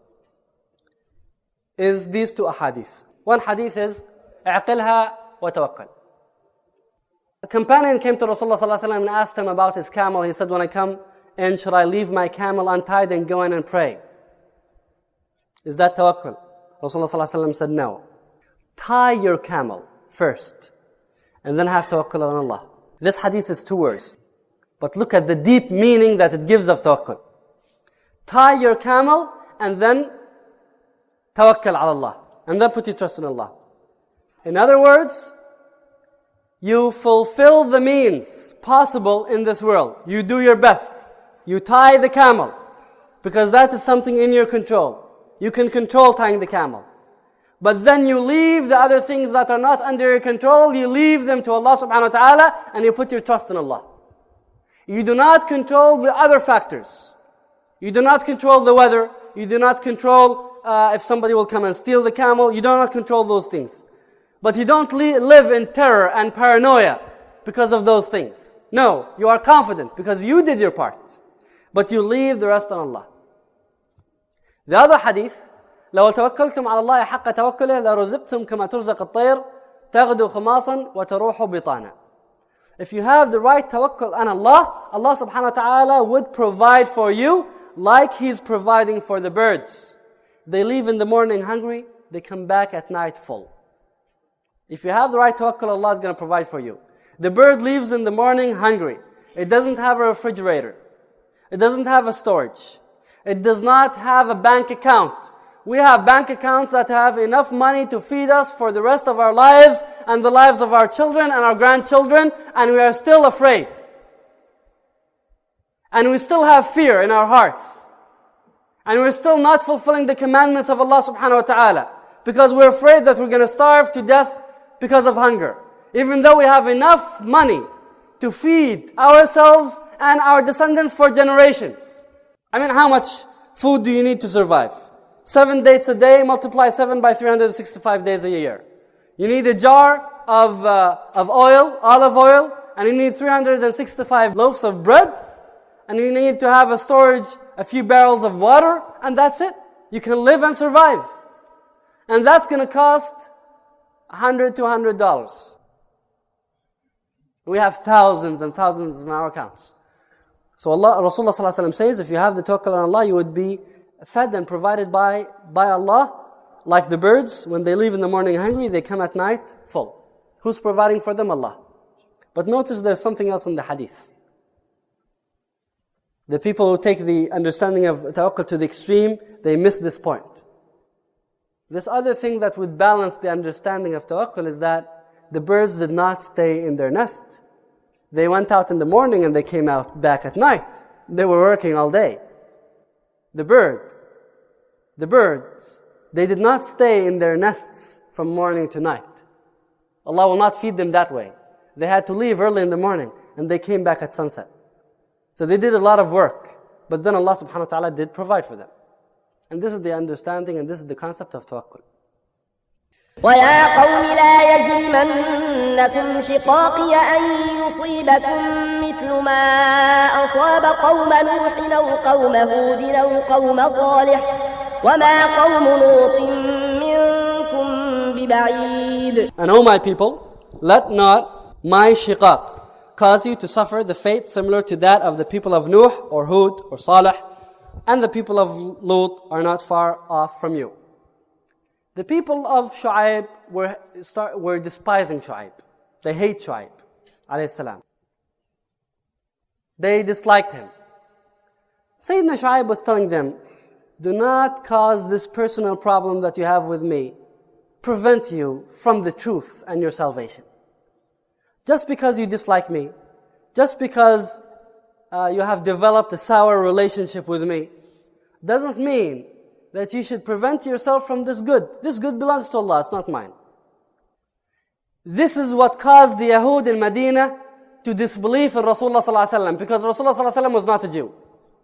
is these 2 ahadith. One hadith is اعقلها وتوكل. A companion came to Rasulullah sallallahu alaihi wasallam and asked him about his camel. He said, when I come in, should I leave my camel untied and go in and pray? Is that tawakkul? Rasulullah sallallahu alaihi wasallam said, no. Tie your camel first, and then have tawakkul on Allah. This hadith is 2 words, but look at the deep meaning that it gives of tawakkul. Tie your camel, and then tawakkul ala Allah, and then put your trust in Allah. In other words, you fulfill the means possible in this world. You do your best. You tie the camel, because that is something in your control. You can control tying the camel. But then you leave the other things that are not under your control, you leave them to Allah subhanahu wa ta'ala, and you put your trust in Allah. You do not control the other factors. You do not control the weather. You do not control if somebody will come and steal the camel. You do not control those things. But you don't live in terror and paranoia because of those things. No, you are confident because you did your part. But you leave the rest on Allah. The other hadith, لو توكلتم على الله حق توكله لرزقتم كما ترزق الطير تغدو خماصا وتروح بطانا. If you have the right tawakkul on Allah, Allah subhanahu wa ta'ala would provide for you like He's providing for the birds. They leave in the morning hungry, they come back at night full. If you have the right tawakkul, Allah is going to provide for you. The bird leaves in the morning hungry. It doesn't have a refrigerator. It doesn't have a storage. It does not have a bank account. We have bank accounts that have enough money to feed us for the rest of our lives and the lives of our children and our grandchildren, and we are still afraid. And we still have fear in our hearts. And we're still not fulfilling the commandments of Allah subhanahu wa ta'ala because we're afraid that we're going to starve to death because of hunger. Even though we have enough money to feed ourselves and our descendants for generations. I mean, how much food do you need to survive? 7 dates a day, multiply 7 by 365 days a year. You need a jar of oil, olive oil, and you need 365 loaves of bread, and you need to have a storage, a few barrels of water, and that's it. You can live and survive. And that's going to cost $100, $200. We have thousands and thousands in our accounts. So Rasulullah ﷺ says, if you have the tawakkul on Allah, you would be fed and provided by Allah. Like the birds, when they leave in the morning hungry, they come at night full. Who's providing for them? Allah. But notice there's something else in the hadith. The people who take the understanding of tawakkul to the extreme, they miss this point. This other thing that would balance the understanding of tawakkul is that the birds did not stay in their nest. They went out in the morning and they came out back at night. They were working all day. The birds, they did not stay in their nests from morning to night. Allah will not feed them that way. They had to leave early in the morning and they came back at sunset. So they did a lot of work, but then Allah subhanahu wa ta'ala did provide for them. And this is the understanding and this is the concept of tawakkul. وَيَا قَوْمِ لَا يَجْرِمَنَّكُمْ شِقَاقِي أَن يُصِيبَكُم مِّثْلُ مَا أَصَابَ قَوْمَ نُوحٍ أَوْ قَوْمَ هُودٍ أَوْ قَوْمَ صَالِحٍ وَمَا قَوْمُ لُوطٍ مِّنكُم بِبَعِيدٍ. And O my people, let not my shiqaq cause you to suffer the fate similar to that of the people of Nuh or Hud or Salih, and the people of Lut are not far off from you. The people of Shu'aib were despising Shu'aib. They hate Shu'aib, alayhi salam. They disliked him. Sayyidina Shu'aib was telling them, do not cause this personal problem that you have with me prevent you from the truth and your salvation. Just because you dislike me, just because you have developed a sour relationship with me, doesn't mean that you should prevent yourself from this good. This good belongs to Allah, it's not mine. This is what caused the Yahud in Medina to disbelieve in Rasulullah ﷺ, because Rasulullah ﷺ was not a Jew.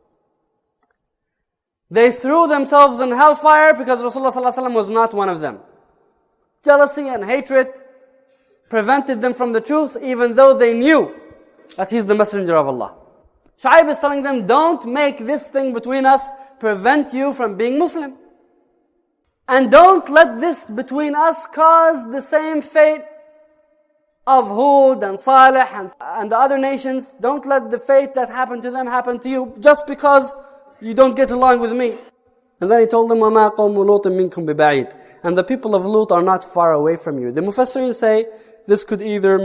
They threw themselves in hellfire because Rasulullah ﷺ was not one of them. Jealousy and hatred prevented them from the truth, even though they knew that he's the messenger of Allah. Shu'aib is telling them, don't make this thing between us prevent you from being Muslim. And don't let this between us cause the same fate of Hud and Salih and the other nations. Don't let the fate that happened to them happen to you just because you don't get along with me. And then he told them, وَمَا قَوْمُ لُوطٍ مِّنكُمْ بِبَعِيدٍ. And the people of Lut are not far away from you. The Mufassirin say this could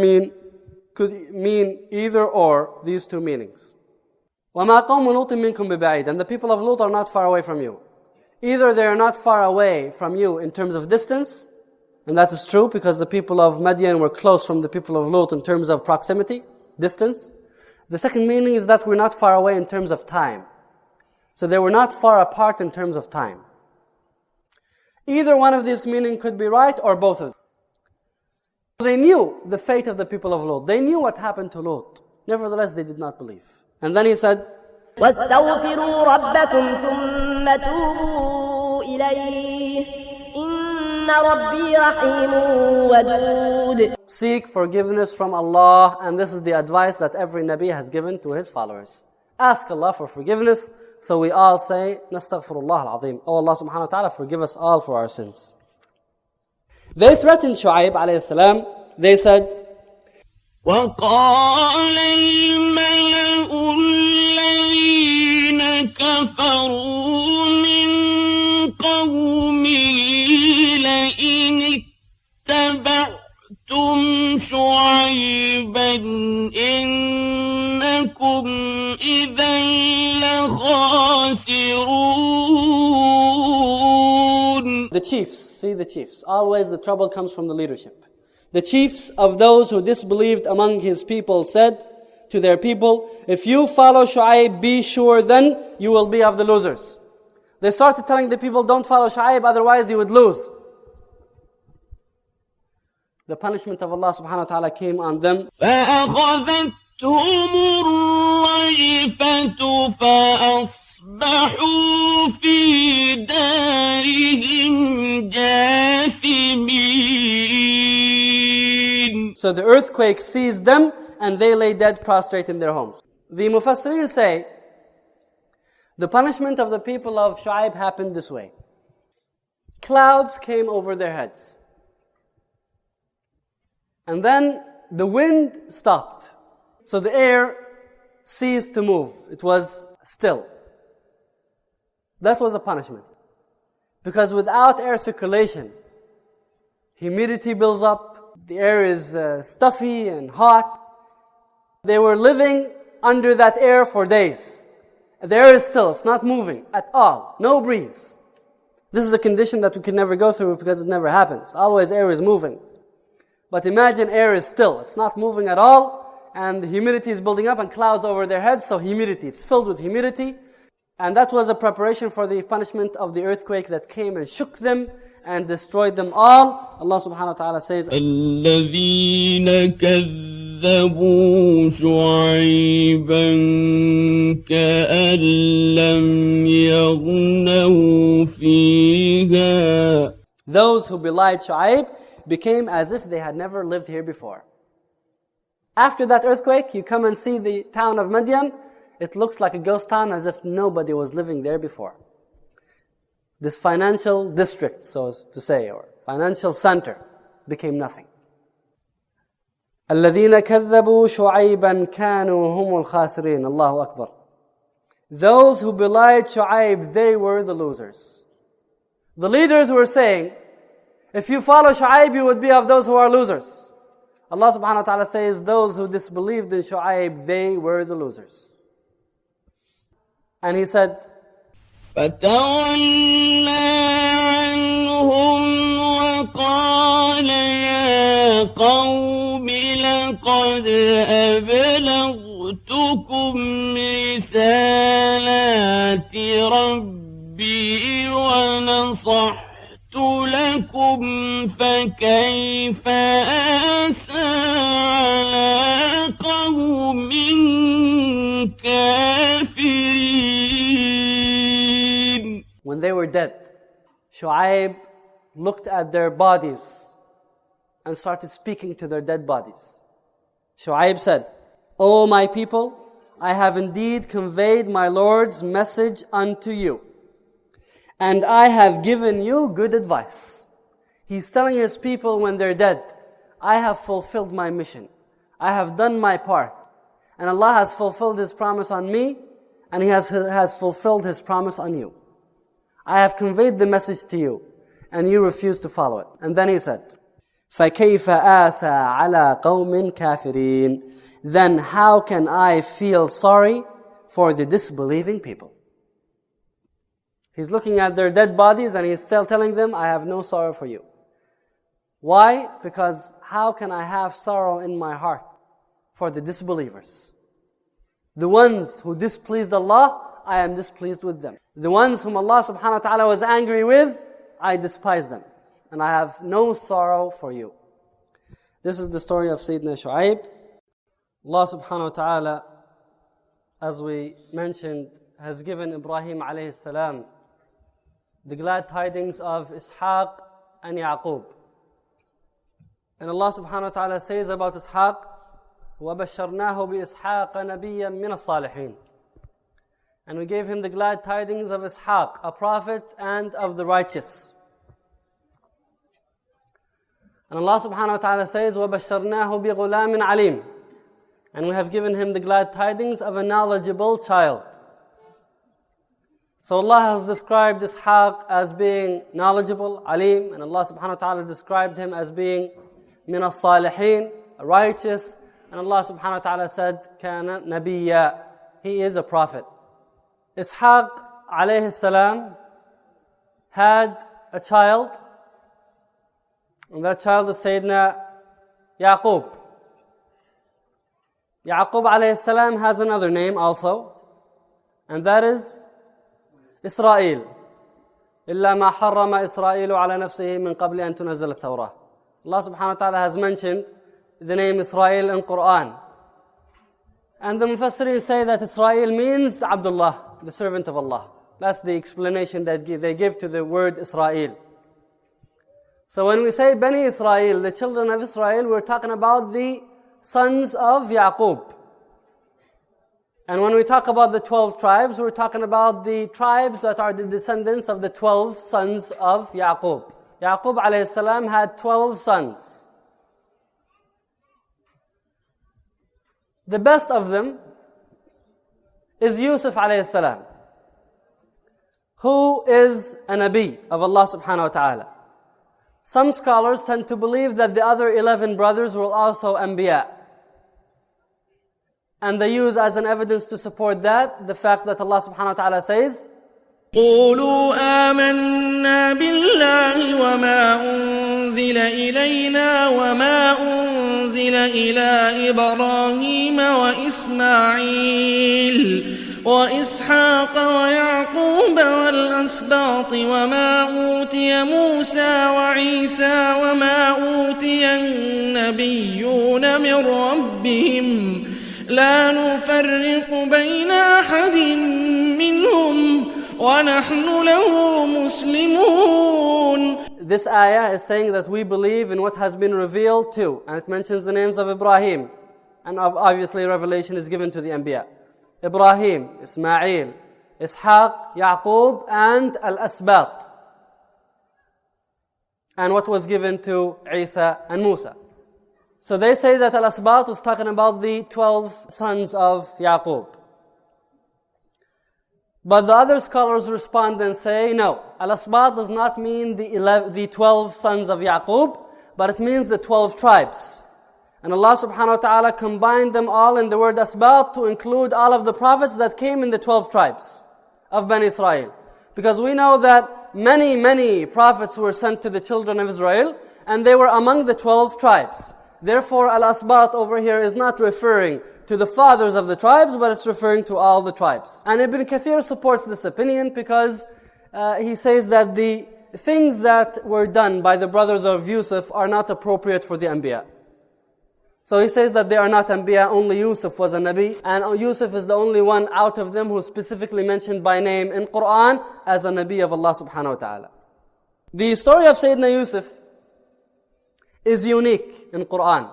mean either or these two meanings. وَمَا قَوْمُ لُوطٍ مِّنكُمْ بِبَعِيدٍ. And the people of Lut are not far away from you. Either they are not far away from you in terms of distance, and that is true because the people of Madian were close from the people of Lut in terms of proximity, distance. The second meaning is that we're not far away in terms of time. So they were not far apart in terms of time. Either one of these meanings could be right or both of them. They knew the fate of the people of Lut. They knew what happened to Lut. Nevertheless, they did not believe. And then he said, وَاسْتَغْفِرُوا رَبَّكُمْ ثُمَّ تُوبُوا إِلَيْهِ إِنَّ رَبِّي رَحِيمٌ وَدُودٌ. Seek forgiveness from Allah, and this is the advice that every Nabi has given to his followers. Ask Allah for forgiveness, so we all say, Nastaghfirullah al-Azim. Oh Allah subhanahu wa ta'ala, forgive us all for our sins. They threatened Shu'aib alayhi salam. They said, وقال الملأ الذين كفروا من قومه لئن اتبعتم شعيبا إنكم إذا لخاسرون. The chiefs, see the chiefs. Always the trouble comes from the leadership. The chiefs of those who disbelieved among his people said to their people, if you follow Shu'aib, be sure then you will be of the losers. They started telling the people, don't follow Shu'aib, otherwise you would lose. The punishment of Allah subhanahu wa ta'ala came on them. فَأَخَذَتْهُمُ الرَّجْفَةُ فَأَصْبَحُوا فِي دَارِهِمْ جَاثِمِينَ. So the earthquake seized them and they lay dead prostrate in their homes. The Mufassirin say, the punishment of the people of Shu'aib happened this way. Clouds came over their heads. And then the wind stopped. So the air ceased to move. It was still. That was a punishment. Because without air circulation, humidity builds up, the air is stuffy and hot. They were living under that air for days. The air is still, it's not moving at all, no breeze. This is a condition that we can never go through because it never happens. Always air is moving. But imagine air is still, it's not moving at all, and the humidity is building up and clouds over their heads, so humidity, it's filled with humidity. And that was a preparation for the punishment of the earthquake that came and shook them and destroyed them all. Allah subhanahu wa ta'ala says, الذين كذبوا شعيبا كأن لم يغنوا فيها. Those who belied Shu'aib became as if they had never lived here before. After that earthquake, you come and see the town of Madian. It looks like a ghost town, as if nobody was living there before. This financial district, so to say, or financial center, became nothing. الذين كذبوا شعيبا كانوا هم الخاسرين. Allahu Akbar. Those who belied Shu'aib, they were the losers. The leaders were saying, if you follow Shu'aib, you would be of those who are losers. Allah subhanahu wa ta'ala says, those who disbelieved in Shu'aib, they were the losers. And He said, فتولى عنهم وقال يا قوم لقد أبلغتكم رسالات ربي ونصحت لكم فكيف آسى على قوم كافرين. When they were dead, Shu'aib looked at their bodies and started speaking to their dead bodies. Shu'aib said, O my people, I have indeed conveyed my Lord's message unto you, and I have given you good advice. He's telling his people when they're dead, I have fulfilled my mission. I have done my part. And Allah has fulfilled His promise on me, and He has fulfilled His promise on you. I have conveyed the message to you, and you refuse to follow it. And then He said, فَكَيْفَ آسَى عَلَى قَوْمٍ كَافِرِينَ. Then how can I feel sorry for the disbelieving people? He's looking at their dead bodies and He's still telling them, I have no sorrow for you. Why? Because how can I have sorrow in my heart for the disbelievers? The ones who displeased Allah, I am displeased with them. The ones whom Allah subhanahu wa ta'ala was angry with, I despise them. And I have no sorrow for you. This is the story of Sayyidina Shu'aib. Allah subhanahu wa ta'ala, as we mentioned, has given Ibrahim alayhi salam the glad tidings of Ishaq and Yaqub. And Allah subhanahu wa ta'ala says about Ishaq, وَبَشَّرْنَاهُ بِإِسْحَاقَ نَبِيًّا مِنَ الصَّالِحِينَ. And we gave him the glad tidings of Ishaq, a prophet and of the righteous. And Allah subhanahu wa ta'ala says, وَبَشَّرْنَاهُ بِغُلَامٍ عَلِيمٍ. And we have given him the glad tidings of a knowledgeable child. So Allah has described Ishaq as being knowledgeable, alim, and Allah subhanahu wa ta'ala described him as being min as-salihin, righteous, and Allah subhanahu wa ta'ala said, kana nabiyya, he is a prophet. Ishaq alayhi salam had a child, and that child is Sayyidina Yaqub. Yaqub alayhi salam has another name also, and that is Israel. إِلَّا مَا حَرَّمَ إِسْرَائِيلُ عَلَى نَفْسِهِ مِنْ قَبْلِ أَن تُنَزَّلَ التَّوْرَةِ. Allah subhanahu wa ta'ala has mentioned the name Israel in Quran. And the Mufassirin say that Israel means Abdullah, the servant of Allah. That's the explanation that they give to the word Israel. So when we say Bani Israel, the children of Israel, we're talking about the sons of Yaqub. And when we talk about the 12 tribes, we're talking about the tribes that are the descendants of the 12 sons of Yaqub. Yaqub alayhi salam had 12 sons. The best of them is Yusuf alayhi salam, who is a Nabi of Allah subhanahu wa ta'ala. Some scholars tend to believe that the other 11 brothers were also Anbiya. And they use as an evidence to support that the fact that Allah subhanahu wa ta'ala says, قولوا آمنا بالله وما أنزل إلينا وما أنزل إلى إبراهيم وإسماعيل وإسحاق ويعقوب والأسباط وما أوتي موسى وعيسى وما أوتي النبيون من ربهم لا نفرق بين أحد منهم وَنَحْنُ لَهُ مُسْلِمُونَ. This ayah is saying that we believe in what has been revealed to, and it mentions the names of Ibrahim, and obviously revelation is given to the Anbiya. Ibrahim, Ismail, Ishaq, Yaqub, and Al-Asbat. And what was given to Isa and Musa. So they say that Al-Asbat is talking about the 12 sons of Yaqub. But the other scholars respond and say, no, Al-Asbat does not mean the 12 sons of Yaqub, but it means the 12 tribes. And Allah subhanahu wa ta'ala combined them all in the word Asbat to include all of the prophets that came in the 12 tribes of Bani Israel. Because we know that many prophets were sent to the children of Israel, and they were among the 12 tribes. Therefore, Al-Asbat over here is not referring to the fathers of the tribes, but it's referring to all the tribes. And Ibn Kathir supports this opinion because he says that the things that were done by the brothers of Yusuf are not appropriate for the Anbiya. So he says that they are not Anbiya, only Yusuf was a Nabi, and Yusuf is the only one out of them who is specifically mentioned by name in Quran as a Nabi of Allah subhanahu wa ta'ala. The story of Sayyidina Yusuf is unique in Quran.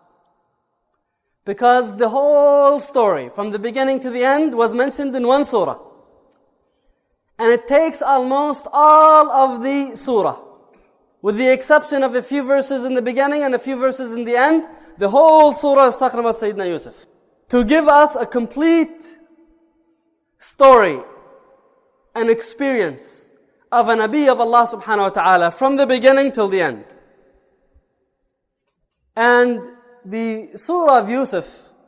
Because the whole story, from the beginning to the end, was mentioned in one surah. And it takes almost all of the surah. With the exception of a few verses in the beginning and a few verses in the end, the whole surah is talking about Sayyidina Yusuf. To give us a complete story and experience of a Nabi of Allah subhanahu wa ta'ala from the beginning till the end. And the surah of Yusuf,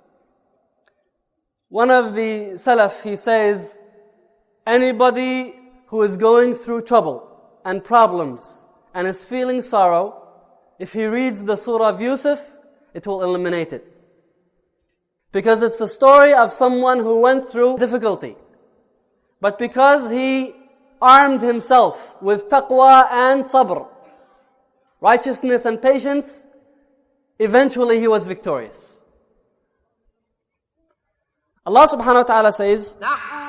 one of the Salaf, he says, anybody who is going through trouble and problems and is feeling sorrow, if he reads the surah of Yusuf, it will eliminate it. Because it's a story of someone who went through difficulty. But because he armed himself with taqwa and sabr, righteousness and patience, eventually he was victorious. Allah subhanahu wa ta'ala says,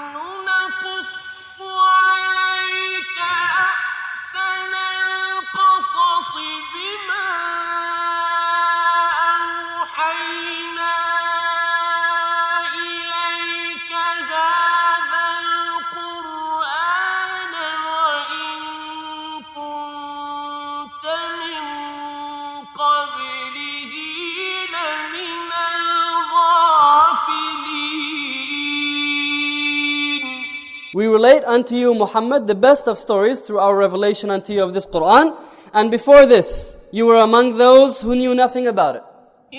we relate unto you, Muhammad, the best of stories through our revelation unto you of this Quran. And before this, you were among those who knew nothing about it.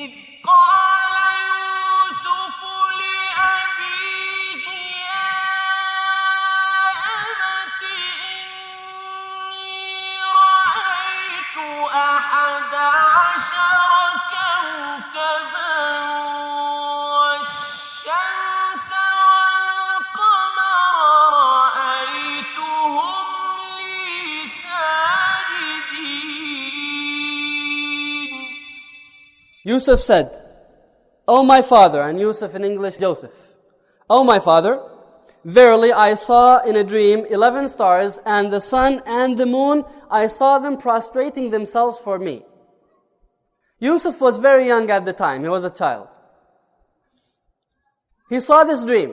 Yusuf said, O my father, and Yusuf in English, Joseph, O my father, verily I saw in a dream 11 stars, and the sun and the moon, I saw them prostrating themselves for me. Yusuf was very young at the time, he was a child. He saw this dream.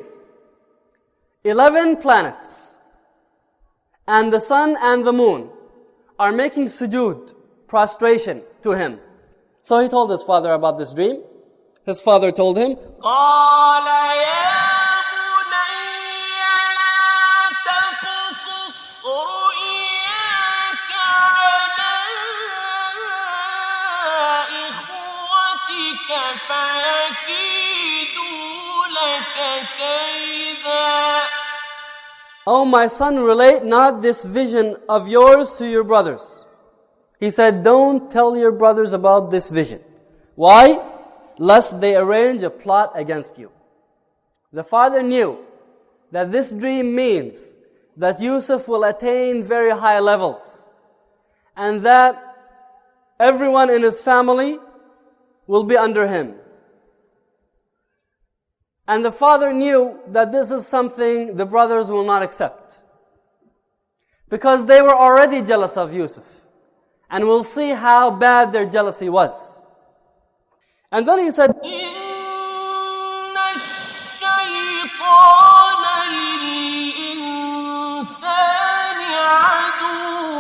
11 planets, and the sun and the moon are making sujood, prostration to him. So he told his father about this dream, His father told him, قال يا بني لا تقصص رؤياك على إخوتك فيكيدوا لك كيدا. "Oh my son, relate not this vision of yours to your brothers." He said, "Don't tell your brothers about this vision." Why? Lest they arrange a plot against you. The father knew that this dream means that Yusuf will attain very high levels and that everyone in his family will be under him. And the father knew that this is something the brothers will not accept, because they were already jealous of Yusuf. And we'll see how bad their jealousy was. And then he said, إن الشيطان للإنسان عدو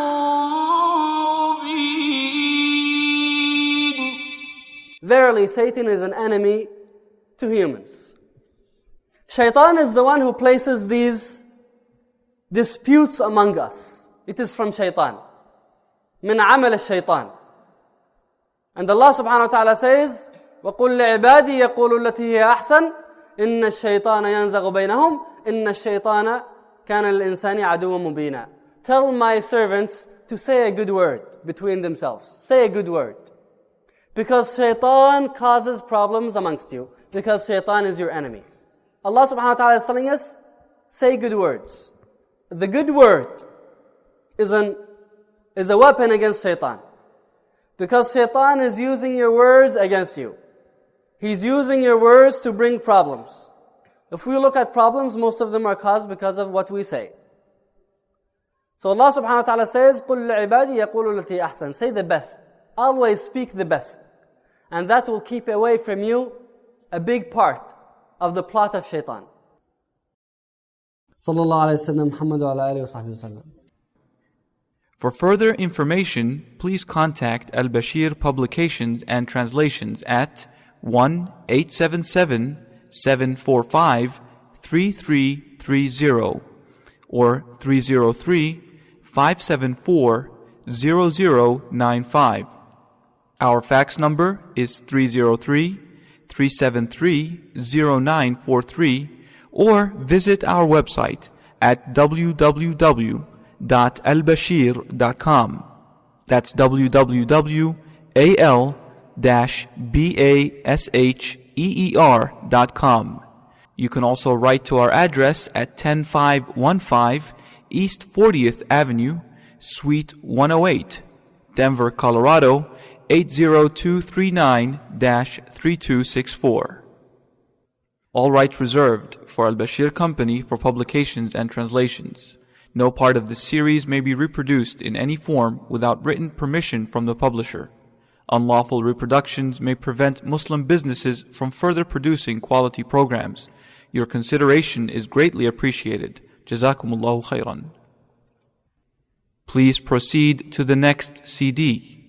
مبين. verily Satan is an enemy to humans. Shaitan is the one who places these disputes among us. It is from Shaitan. من عمل الشيطان. And Allah subhanahu wa ta'ala says, وَقُلْ لِعِبَادِي يَقُولُوا الَّتِي هِيَ أَحْسَنُ إِنَّ الشَّيْطَانَ يَنزَغُ بَيْنَهُمْ إِنَّ الشَّيْطَانَ كَانَ لِلْإِنسَانِ عَدُوًّا مُبِينًا. Tell my servants to say a good word between themselves. Say a good word. Because Shaitan causes problems amongst you. Because Shaitan is your enemy. Allah subhanahu wa ta'ala is telling us, say good words. The good word is a weapon against Shaitan. Because Shaitan is using your words against you. He's using your words to bring problems. If we look at problems, most of them are caused because of what we say. So Allah subhanahu wa ta'ala says, قُلْ لِعِبَادِي يَقُولُوا الَّتِي أَحْسَنُ. Say the best. Always speak the best. And that will keep away from you a big part of the plot of Shaitan. Sallallahu alayhi wa sallam, Muhammad wa ala alihi wa sahbihi wa sallam. For further information, please contact Al-Bashir Publications and Translations at 1-877-745-3330 or 303-574-0095. Our fax number is 303-373-0943, or visit our website at www.albashir.com. That's www.al-basheer.com. You can also write to our address at 10515 East 40th Avenue, Suite 108, Denver, Colorado 80239-3264. All rights reserved for Al-Bashir Company for publications and translations. No part of this series may be reproduced in any form without written permission from the publisher. Unlawful reproductions may prevent Muslim businesses from further producing quality programs. Your consideration is greatly appreciated. Jazakumullahu khairan. Please proceed to the next CD.